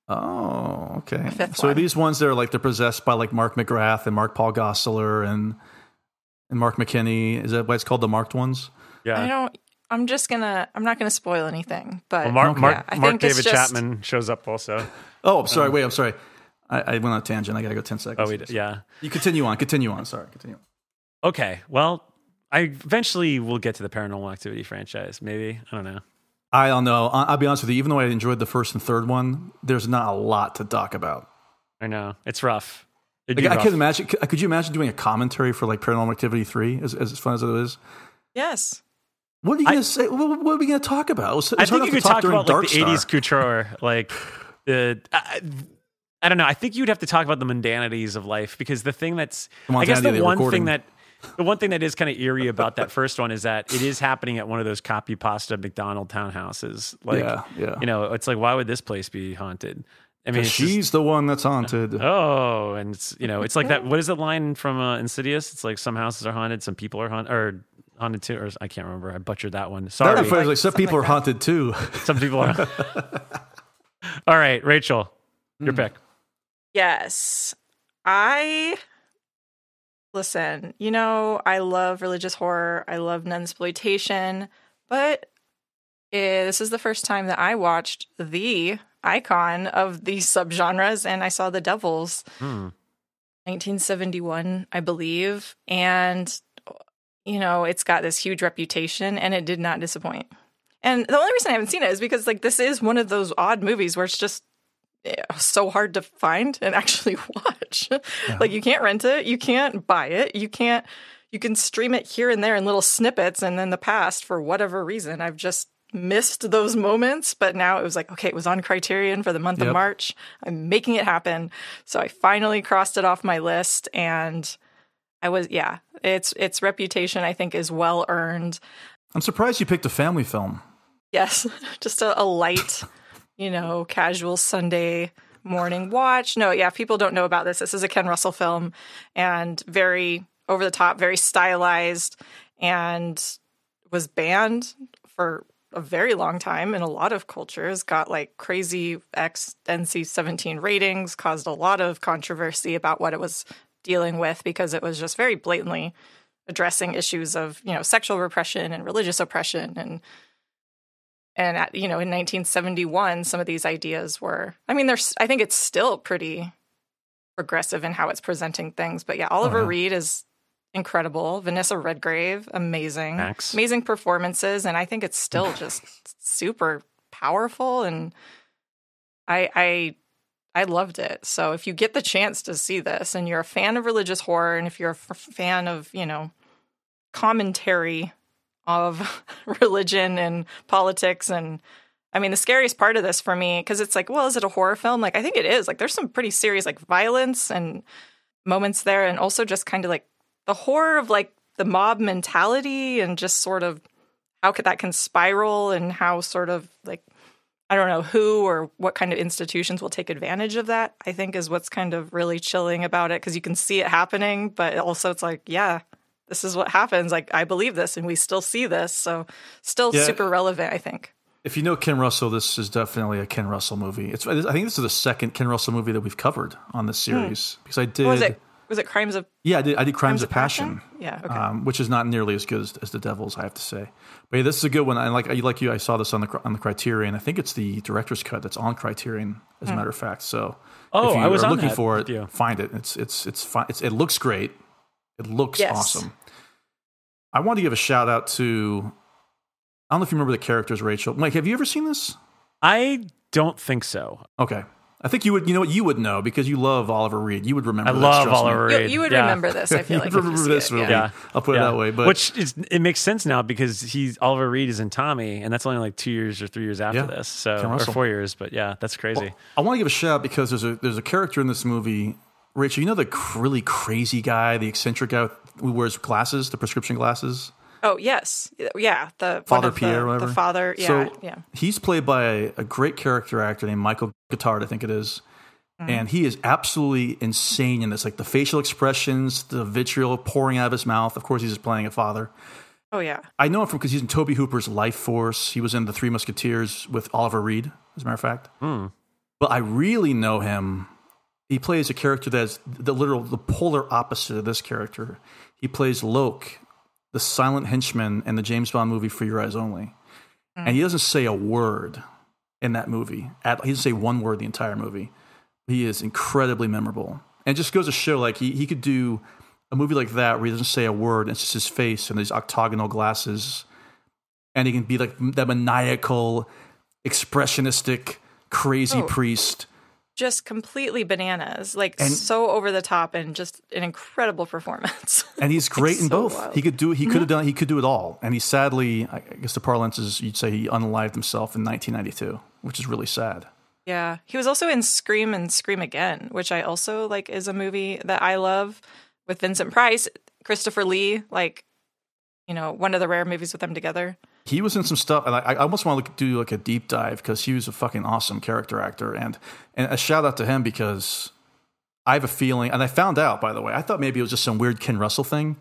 Oh, okay. fifth So are one. these ones that are like they're possessed by like Mark McGrath and Mark Paul Gosselaar and and Mark McKinney. Is that why it's called the marked ones? Yeah. I don't. I'm just gonna. I'm not gonna spoil anything. But Well, Mark, yeah, Mark, I Mark think it's David just- Chapman shows up also. Oh, I'm sorry. Wait, I'm sorry. I, I went on a tangent. I gotta go ten seconds. Oh, we did. Yeah. You continue on. Continue on. Sorry. Continue. Okay. Well, I eventually will get to the Paranormal Activity franchise. Maybe. I don't know. I don't know. I- I'll be honest with you. Even though I enjoyed the first and third one, there's not a lot to talk about. I know. It's rough. It'd Like, be I rough. could imagine. Could could you imagine doing a commentary for like Paranormal Activity three, as as fun as it is? Yes. What are you I- gonna say? What, what are we gonna talk about? It was, it I was hard think you enough could to talk during about like Dark the Star. eighties couture, like the. I, I don't know. I think you'd have to talk about the mundanities of life because the thing that's, The I guess, mundanity the of the one recording. thing that, the one thing that is kind of eerie about that first one is that it is happening at one of those copy pasta McDonald townhouses. Like, Yeah, yeah. you know, it's like, why would this place be haunted? I mean, it's She's just- the one that's haunted. oh, and it's, you know, it's like that. What is that line from uh, Insidious? It's like some houses are haunted, some people are haunted, or haunted too, or I can't remember. I butchered that one. That Sorry. was like, some Something people like are that. haunted too. Some people are. All right, Rachel, Hmm. your pick. Yes. I listen, you know, I love religious horror. I love nunsploitation, but eh, this is the first time that I watched the icon of these subgenres, and I saw The Devils, Hmm. nineteen seventy-one, I believe, and you know, it's got this huge reputation, and it did not disappoint. And the only reason I haven't seen it is because, like, this is one of those odd movies where it's just eh, so hard to find and actually watch. Like, you can't rent it, you can't buy it, you can't. You can stream it here and there in little snippets, and in the past, for whatever reason, I've just missed those moments. But now it was like, okay, it was on Criterion for the month Yep. of March. I'm making it happen. So I finally crossed it off my list, and I was, yeah, its its reputation, I think, is well earned. I'm surprised you picked a family film. Yes, just a, a light, you know, casual Sunday morning watch. No, yeah, people don't know about this. This is a Ken Russell film, and very over the top, very stylized, and was banned for a very long time in a lot of cultures, got like crazy X N C seventeen ratings, caused a lot of controversy about what it was dealing with because it was just very blatantly addressing issues of, you know, sexual repression and religious oppression. And, and at, you know, in nineteen seventy-one, some of these ideas were, I mean, there's, I think it's still pretty progressive in how it's presenting things. But yeah, Oliver oh, yeah. Reed is incredible. Vanessa Redgrave, amazing. Max. Amazing performances. And I think it's still just super powerful. And I, I, I loved it. So if you get the chance to see this and you're a fan of religious horror, and if you're a f- fan of, you know, commentary of religion and politics, and I mean, the scariest part of this for me, because it's like, well, is it a horror film? Like, I think it is. Like, there's some pretty serious, like, violence and moments there, and also just kind of like the horror of like the mob mentality and just sort of how could that can spiral, and how sort of like, I don't know who or what kind of institutions will take advantage of that, I think is what's kind of really chilling about it, because you can see it happening, but also it's like, yeah, this is what happens. Like, I believe this and we still see this. So still yeah. super relevant, I think. If you know Ken Russell, this is definitely a Ken Russell movie. It's I think this is the second Ken Russell movie that we've covered on this series. Hmm. Because I did... What was it? Was it Crimes of... Yeah, I did, I did Crimes, Crimes of, of Passion. Passion. Yeah, okay. Um, which is not nearly as good as, as The Devils, I have to say. But yeah, this is a good one. And like like you, I saw this on the on the Criterion. I think it's the director's cut that's on Criterion, as a matter of fact. So oh, if you I was are on looking that for it, video. find it. It's it's it's fine. It's, it looks great. It looks yes. awesome. I want to give a shout out to... I don't know if you remember the characters, Rachel. Mike, have you ever seen this? I don't think so. Okay. I think you would, you know what, you would know because you love Oliver Reed. You would remember I this. love trust Oliver me. Reed. You, you would yeah. remember this, I feel you like. would remember this it, movie. yeah. I'll put yeah. it that way. But Which is, it makes sense now because he's Oliver Reed is in Tommy, and that's only like two years or three years after Yeah. this. So Ken or Russell. four years, but yeah, that's crazy. Well, I want to give a shout out because there's a there's a character in this movie, Rachel, you know the really crazy guy, the eccentric guy who wears glasses, the prescription glasses? Oh, yes. Yeah. The Father one of Pierre, the, whatever. The father, yeah. So yeah. he's played by a, a great character actor named Michael Guittard, I think it is. Mm. And he is absolutely insane in this. Like the facial expressions, the vitriol pouring out of his mouth. Of course, he's just playing a father. Oh, yeah. I know him from because he's in Toby Hooper's Life Force. He was in The Three Musketeers with Oliver Reed, as a matter of fact. Mm. But I really know him. He plays a character that's the literal, the polar opposite of this character. He plays Loke, the silent henchman in the James Bond movie For Your Eyes Only. Mm. And he doesn't say a word in that movie. At, he doesn't say one word the entire movie. He is incredibly memorable. And it just goes to show, like, he, he could do a movie like that where he doesn't say a word, and it's just his face and these octagonal glasses. And he can be like that maniacal, expressionistic, crazy oh. priest. Just completely bananas, like and, so over the top, and just an incredible performance. And he's great in so both. wild. He could do. He mm-hmm. could have done. He could do it all. And he sadly, I guess the parlance is you'd say he unalived himself in nineteen ninety-two, which is really sad. Yeah, he was also in Scream and Scream Again, which I also like is a movie that I love with Vincent Price, Christopher Lee, like, you know, one of the rare movies with them together. He was in some stuff, and I, I almost want to do like a deep dive because he was a fucking awesome character actor. And and a shout out to him because I have a feeling, and I found out, by the way, I thought maybe it was just some weird Ken Russell thing,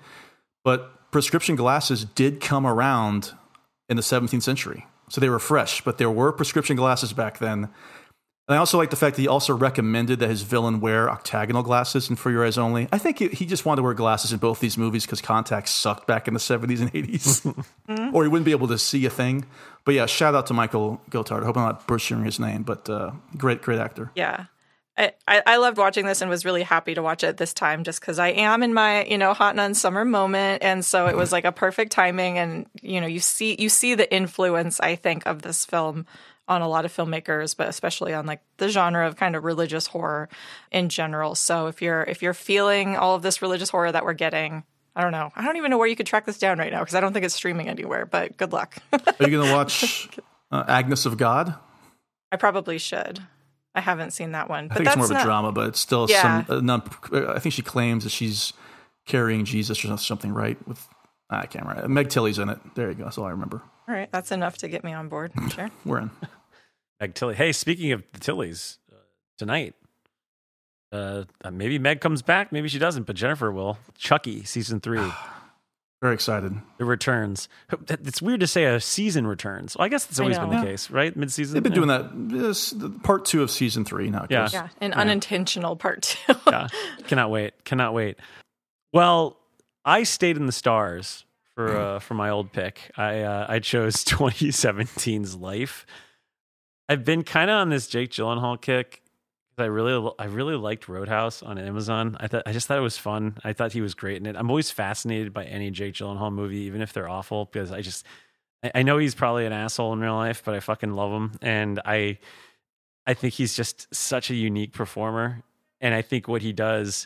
but prescription glasses did come around in the seventeenth century. So they were fresh, but there were prescription glasses back then. And I also like the fact that he also recommended that his villain wear octagonal glasses in For Your Eyes Only. I think he just wanted to wear glasses in both these movies because contacts sucked back in the seventies and eighties. Mm-hmm. Or he wouldn't be able to see a thing. But yeah, shout out to Michael Guittard. I hope I'm not butchering his name, but uh, great, great actor. Yeah. I, I, I loved watching this and was really happy to watch it this time just because I am in my, you know, hot nun summer moment. And so it was like a perfect timing. And, you know, you see you see the influence, I think, of this film on a lot of filmmakers, but especially on like the genre of kind of religious horror in general. So if you're if you're feeling all of this religious horror that we're getting, I don't know. I don't even know where you could track this down right now because I don't think it's streaming anywhere, but good luck. Are you going to watch uh, Agnes of God? I probably should. I haven't seen that one. I But think that's it's more of a not, drama, but it's still yeah. some. Uh, non, I think she claims that she's carrying Jesus or something, right? With I can't remember. Meg Tilly's in it. There you go. That's all I remember. All right, that's enough to get me on board. Sure, we're in. Meg Tilly. Hey, speaking of the Tillys, uh, tonight Uh, maybe Meg comes back, maybe she doesn't, but Jennifer will. Chucky season three. Very excited. It returns. It's weird to say a season returns. Well, I guess that's always been the Yeah. case, right? Mid-season. They've been yeah. doing that. This, part two of season three now. Yeah. Yeah, an unintentional part two. Yeah, cannot wait. Cannot wait. Well, I stayed in the stars for uh, for my old pick. I uh, I chose twenty seventeen's Life. I've been kind of on this Jake Gyllenhaal kick. I really, I really liked Roadhouse on Amazon. I thought, I just thought it was fun. I thought he was great in it. I'm always fascinated by any Jake Gyllenhaal movie, even if they're awful, because I just, I, I know he's probably an asshole in real life, but I fucking love him, and I, I think he's just such a unique performer, and I think what he does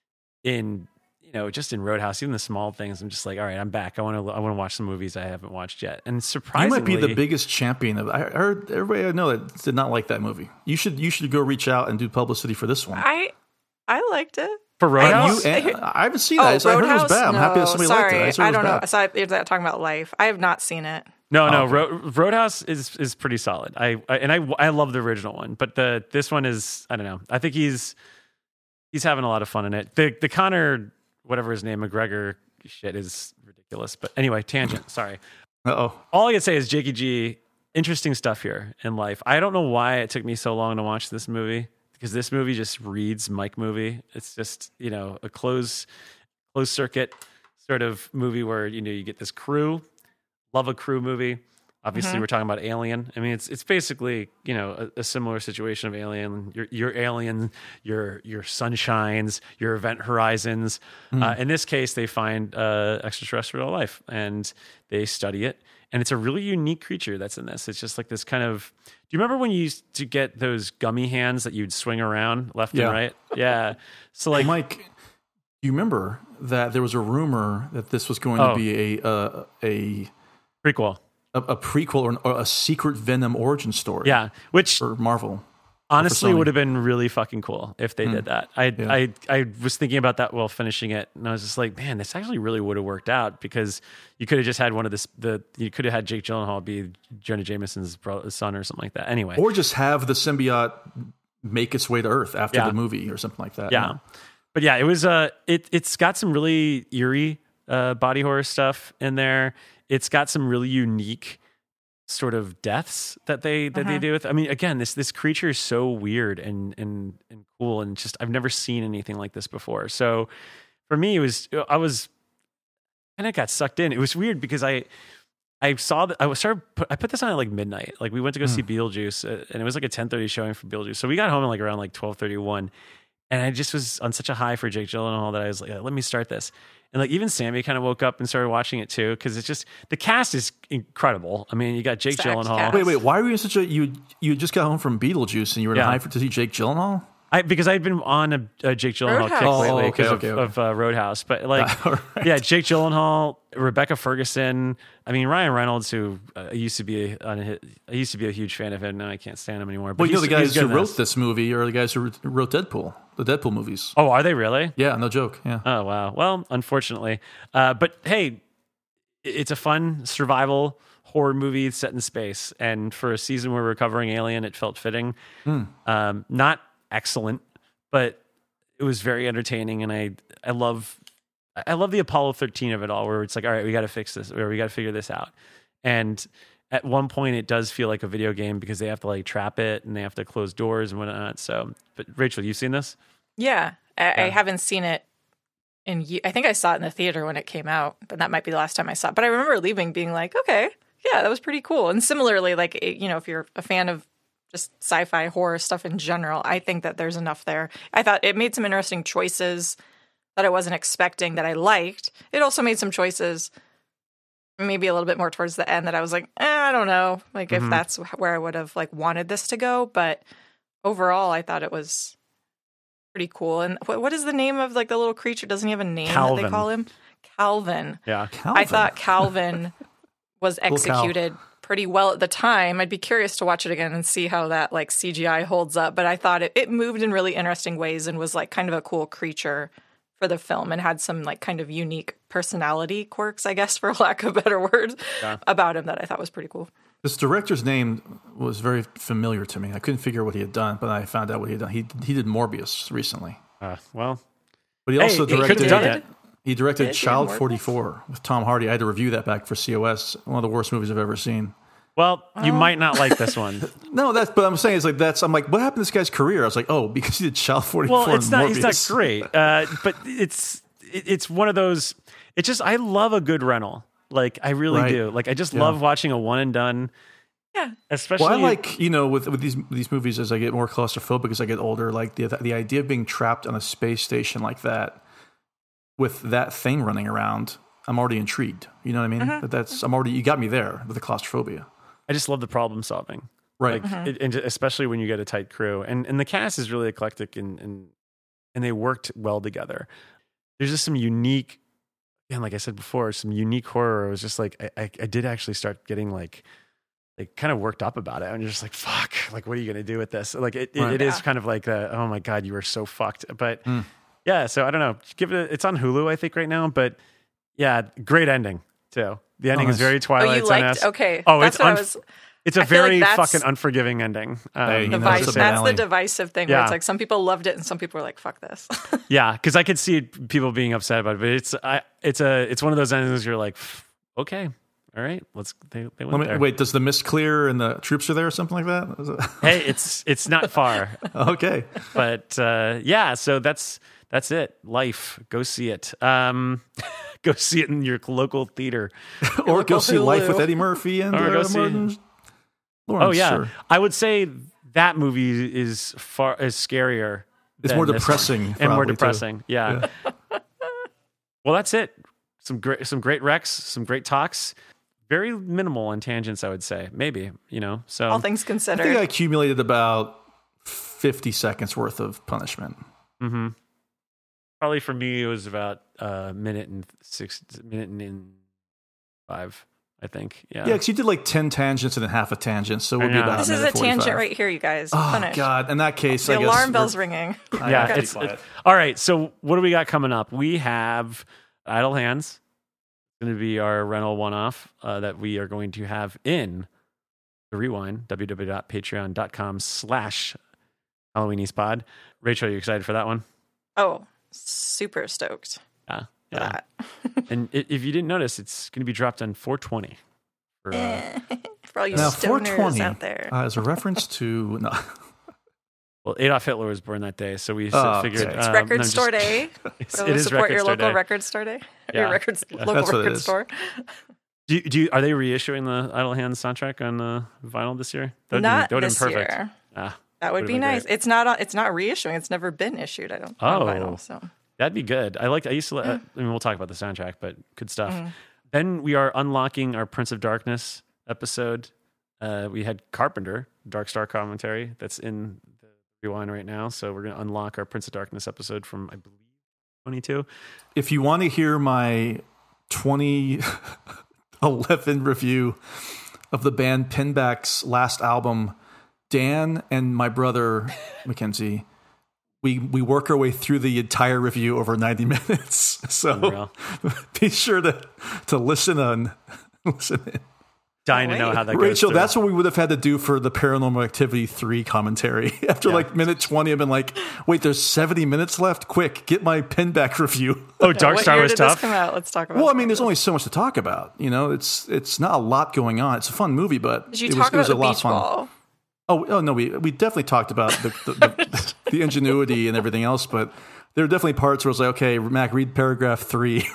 in, you know, just in Roadhouse, even the small things, I'm just like, all right, I'm back. I want to, I want to watch some movies I haven't watched yet. And surprisingly, you might be the biggest champion of. I heard everybody I know that did not like that movie. You should, you should go reach out and do publicity for this one. I I liked it. For Roadhouse, I, you, I haven't seen oh, that. I heard it was Roadhouse? bad. I'm no, happy that somebody sorry. liked it. I, I it don't was know. bad. So is that talking about Life? I have not seen it. No, no, Oh, okay. Ro- Roadhouse is is pretty solid. I, I and I I love the original one, but the this one is, I don't know. I think he's he's having a lot of fun in it. The the Connor, whatever his name, McGregor shit is ridiculous. But anyway, tangent. Sorry. Uh-oh. All I can say is Jakey G, interesting stuff here in life. I don't know why it took me so long to watch this movie, because this movie just reads Mike movie. It's just, you know, a closed closed circuit sort of movie where, you know, you get this crew. Love a crew movie. Obviously, Mm-hmm. we're talking about Alien. I mean, it's it's basically, you know, a, a similar situation of Alien. Your your Alien, your your Sunshines, your Event Horizons. Mm. Uh, in this case, they find uh, extraterrestrial life and they study it. And it's a really unique creature that's in this. It's just like this kind of. Do you remember when you used to get those gummy hands that you'd swing around left Yeah. and right? Yeah. So like, Mike, you remember that there was a rumor that this was going Oh. to be a uh, a prequel. a, a prequel or, an, or a secret Venom origin story. Yeah, which for Marvel. honestly Sony. would have been really fucking cool if they Hmm. did that. I Yeah. I I was thinking about that while finishing it, and I was just like, man, this actually really would have worked out, because you could have just had one of this. The you could have had Jake Gyllenhaal be Jonah Jameson's brother, son or something like that. Anyway, Or just have the symbiote make its way to Earth after Yeah. the movie or something like that. yeah, but yeah, it was uh it it's got some really eerie uh body horror stuff in there. It's got some really unique sort of deaths that they that they do with. I mean, again, this this creature is so weird and and and cool, and just I've never seen anything like this before. So for me, it was I was kind of got sucked in. It was weird because I I saw that I was started put, I put this on at like midnight. Like we went to go see Beetlejuice, uh, and it was like a ten thirty showing for Beetlejuice. So we got home at like around like twelve thirty one, and I just was on such a high for Jake Gyllenhaal that I was like, let me start this. And like even Sammy kind of woke up and started watching it too, because it's just the cast is incredible. I mean, you got Jake Stacked Gyllenhaal. cast. Wait, wait. Why were you in such a you? You just got home from Beetlejuice and you were in Yeah. a high for to see Jake Gyllenhaal. I, because I'd been on a, a Jake Gyllenhaal Roadhouse. kick Oh, lately okay, because okay, of, okay. of uh, Roadhouse. But like, All right. yeah, Jake Gyllenhaal, Rebecca Ferguson. I mean, Ryan Reynolds, who uh, I used to be a, on a, hit- I used to be a huge fan of him. Now I can't stand him anymore. But Well, you know he's- the he's guys good who in wrote this. this movie are the guys who wrote Deadpool, the Deadpool movies. Oh, are they really? Yeah, no joke. Yeah. Oh wow. Well, unfortunately, uh, but hey, it's a fun survival horror movie set in space, and for a season where we're covering Alien, it felt fitting. Mm. Um, not excellent, but it was very entertaining, and I I love I love the Apollo thirteen of it all, where it's like, all right, we got to fix this, or we got to figure this out, and at one point it does feel like a video game because they have to like trap it and they have to close doors and whatnot. So, but Rachel, you've seen this? Yeah, I, I Yeah. haven't seen it in. ye- I think I saw it in the theater when it came out, but that might be the last time I saw it. But I remember leaving, being like, okay, yeah, that was pretty cool. And similarly, like it- you know, if you're a fan of just sci-fi horror stuff in general, I think that there's enough there. I thought it made some interesting choices that I wasn't expecting that I liked. It also made some choices, maybe a little bit more towards the end, that I was like, eh, I don't know, like Mhm. if that's where I would have like wanted this to go. But overall, I thought it was pretty cool. And what, what is the name of like the little creature? Doesn't he have a name that Calvin. they call him? Calvin. Yeah. Calvin. I thought Calvin was Cool cow. executed pretty well at the time. I'd be curious to watch it again and see how that like C G I holds up. But I thought it, it moved in really interesting ways and was like kind of a cool creature for the film, and had some like kind of unique personality quirks, I guess, for lack of better words, Yeah. about him that I thought was pretty cool. This director's name was very familiar to me. I couldn't figure out what he had done, but I found out what he had done. He he did Morbius recently. Uh, well, but he hey, also he directed. could've done it. He directed Did he Child have forty-four with Tom Hardy. I had to review that back for C O S. One of the worst movies I've ever seen. Well, you Oh. might not like this one. No, that's. But I'm saying it's like that's. I'm like, what happened to this guy's career? I was like, oh, because he did Child forty-four. Well, it's and not. Morbius. He's not great, uh, but it's it, it's one of those. It just I love a good rental. Like I really Right. do. Like I just Yeah. love watching a one and done. Yeah. Especially, Well, I like you know with with these these movies as I get more claustrophobic as I get older, like the the idea of being trapped on a space station like that with that thing running around. I'm already intrigued. You know what I mean? Mm-hmm. That that's I'm already. You got me there with the claustrophobia. I just love the problem solving. Right. Like, it, and especially when you get a tight crew, and and the cast is really eclectic, and and and they worked well together. There's just some unique, and like I said before, some unique horror. It was just like I, I, I did actually start getting like, like kind of worked up about it. And you're just like, fuck, like what are you gonna do with this? Like it, it, Right. it is Yeah. kind of like the, oh my god, you are so fucked. But Mm. yeah, so I don't know. Give it. A, it's on Hulu, I think, right now. But yeah, great ending too. The ending Oh, is nice. very Oh, Twilight you liked? Zone-esque. Okay. Oh, that's it's what I unf- was. It's a I feel like very that's- fucking unforgiving ending. Um, Hey, you know, Device, it's a that's the ballet. divisive thing Yeah. where it's like some people loved it and some people were like, "Fuck this." Yeah, because I could see people being upset about it, but it's I, it's a it's one of those endings you're like, okay, all right, let's they they went Let me, there. wait, does the mist clear and the troops are there or something like that? Is it- Hey, it's it's not far, okay. but uh, yeah, so that's that's it. Life, go see it. Um, go see it in your local theater. Or go local see Life Hulu. with Eddie Murphy and Or go uh, see- Martin Lawrence. Oh yeah, Sure. I would say that movie is far is scarier. It's than more this one. depressing, and more probably, too. depressing. Yeah. Well, that's it. Some great some great recs, some great talks. Very minimal on tangents, I would say. Maybe, you know. So All things I considered. think I accumulated about fifty seconds worth of punishment. hmm probably for me it was about a minute and six minute and five, I think. Yeah. Yeah, because you did like ten tangents and then half a tangent, so we'll I be know. about this a is minute a tangent forty-five. right here, you guys. Oh Punish. God! In that case, The I guess alarm bell's we're- ringing. I Yeah, gotta be it's quiet. all right. So what do we got coming up? We have Idle Hands. It's going to be our rental one-off uh, that we are going to have in the Rewind. www.patreon.com slash HalloweenEastPod. Rachel, are you excited for that one? Oh, super stoked Yeah. for Yeah. that. And i- if you didn't notice, it's going to be dropped on four twenty. For, uh, For all you Now, four stoners twenty out there. uh, is a reference to no. well, Adolf Hitler was born that day, so we Oh, figured okay. It's um, record no, just- store day. It's, So it is support record your store local day. record store day. Yeah. Your record, Yeah. local That's what it record is. store. Do you, do you, are they reissuing the Idle Hands soundtrack on uh, vinyl this year? That would Not be, that would this be perfect. year. Ah, That would would've be been nice. great. It's not. on- It's not reissuing. It's never been issued. I don't. Oh. On vinyl, so That'd be good. I like. I used to. Uh, I mean, we'll talk about the soundtrack, but good stuff. Mm-hmm. Then we are unlocking our Prince of Darkness episode. Uh, we had Carpenter Dark Star commentary that's in the rewind right now, so we're going to unlock our Prince of Darkness episode from I believe twenty-two. If you want to hear my twenty eleven review of the band Pinback's last album, Dan and my brother Mackenzie, we we work our way through the entire review over ninety minutes. So Unreal. be sure to to listen on listen in. Dying to know Wait. how that goes. Rachel, through. that's what we would have had to do for the Paranormal Activity three commentary. After Yeah. like minute twenty, I've been like, wait, there's seventy minutes left. Quick, get my Pinback review. Oh, Dark what Star year was did tough. this come out? Let's talk about. Well, I some mean, of there's this. only so much to talk about. You know, it's it's not a lot going on. It's a fun movie, but Did you it talk was, it was about the a lot of beach fun. ball? Oh, oh no, we we definitely talked about the the, the, the ingenuity and everything else, but there were definitely parts where I was like, okay, Mac, read paragraph three.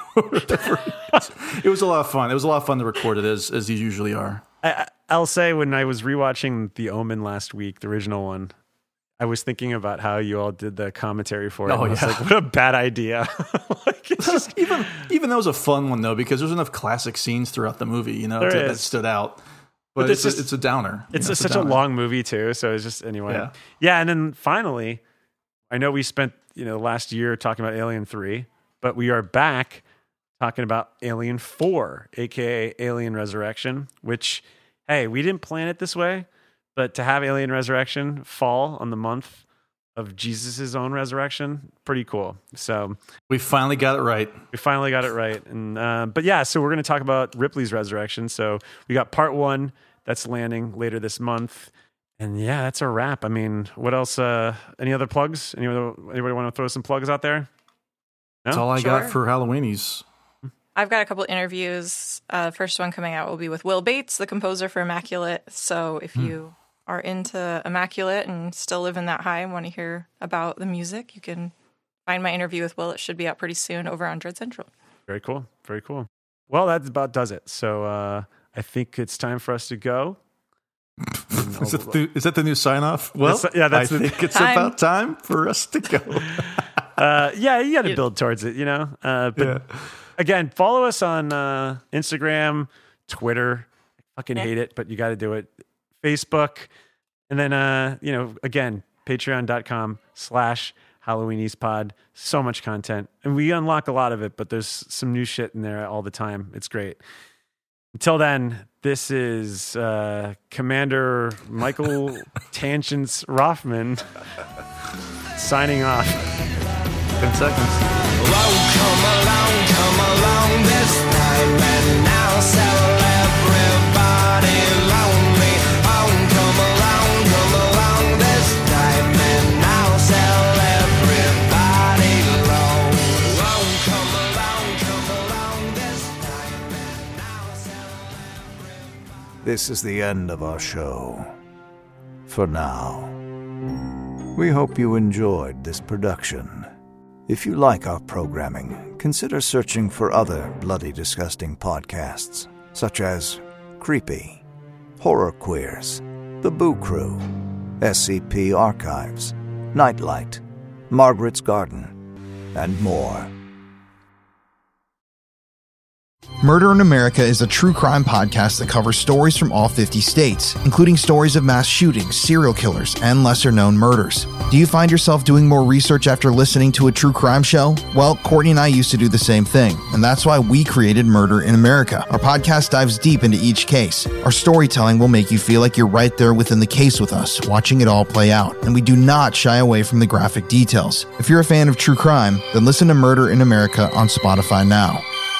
It was a lot of fun. It was a lot of fun to record it as as these usually are. I, I'll say when I was rewatching The Omen last week, the original one, I was thinking about how you all did the commentary for it. Oh, and I was yeah. like, what a bad idea. Like, it's just, even even that was a fun one though, because there's enough classic scenes throughout the movie, you know, There to, that is. stood out. But But, it's it's just- a, it's a downer. you it's know, a, such a downer. long movie too. So it's just, anyway. Yeah. Yeah. And then finally, I know we spent, you know, last year talking about Alien three, but we are back talking about Alien four, A K A Alien Resurrection, which, hey, we didn't plan it this way, but to have Alien Resurrection fall on the month of Jesus' own resurrection, pretty cool. So We finally got it right. we finally got it right. And uh, but yeah, so we're going to talk about Ripley's resurrection. So we got part one That's landing later this month. And yeah, that's a wrap. I mean, what else? Uh, any other plugs? Anybody, anybody want to throw some plugs out there? No? That's all I Sure. got for Halloweenies. I've got a couple interviews. Uh, first one coming out will be with Will Bates, the composer for Immaculate. So if Hmm. you are into Immaculate and still live in that high and want to hear about the music, you can find my interview with Will. It should be out pretty soon over on Dread Central. Very cool. Very cool. Well, that about does it. So uh, I think it's time for us to go. Is, it the, is that the new sign off? Well, That's- yeah, that's I the- think it's Time. about time for us to go. Uh, yeah, you got to build towards it, you know? Uh, but Yeah. again, follow us on uh, Instagram, Twitter. I fucking Yeah. hate it, but you got to do it. Facebook. And then, uh, you know, again, patreon.com slash Halloweenies pod. So much content. And we unlock a lot of it, but there's some new shit in there all the time. It's great. Until then, this is uh, Commander Michael Tangents Rothman signing off. Ten seconds. Come along, come along this time and now sell everybody lonely. Oh, come along, come along this time and now sell everybody low. Oh, come along, come along this time and now sell. This is the end of our show. For now. We hope you enjoyed this production. If you like our programming, consider searching for other bloody disgusting podcasts, such as Creepy, Horror Queers, The Boo Crew, S C P Archives, Nightlight, Margaret's Garden, and more. Murder in America is a true crime podcast that covers stories from all fifty states, including stories of mass shootings, serial killers, and lesser-known murders. Do you find yourself doing more research after listening to a true crime show? Well, Courtney and I used to do the same thing, and that's why we created Murder in America. Our podcast dives deep into each case. Our storytelling will make you feel like you're right there within the case with us, watching it all play out, and we do not shy away from the graphic details. If you're a fan of true crime, then listen to Murder in America on Spotify now.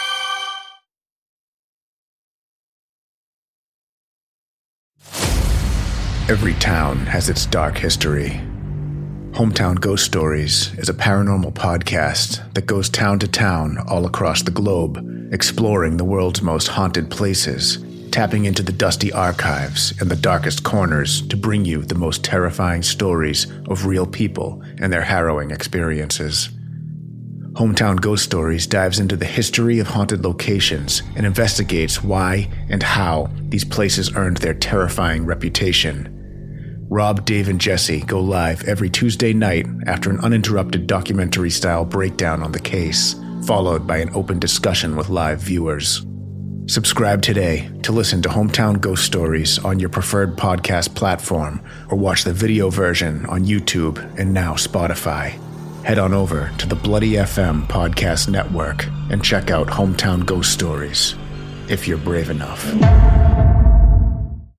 Every town has its dark history. Hometown Ghost Stories is a paranormal podcast that goes town to town all across the globe, exploring the world's most haunted places, tapping into the dusty archives and the darkest corners to bring you the most terrifying stories of real people and their harrowing experiences. Hometown Ghost Stories dives into the history of haunted locations and investigates why and how these places earned their terrifying reputation. Rob, Dave, and Jesse go live every Tuesday night after an uninterrupted documentary-style breakdown on the case, followed by an open discussion with live viewers. Subscribe today to listen to Hometown Ghost Stories on your preferred podcast platform, or watch the video version on YouTube and now Spotify. Head on over to the Bloody F M Podcast Network and check out Hometown Ghost Stories, if you're brave enough.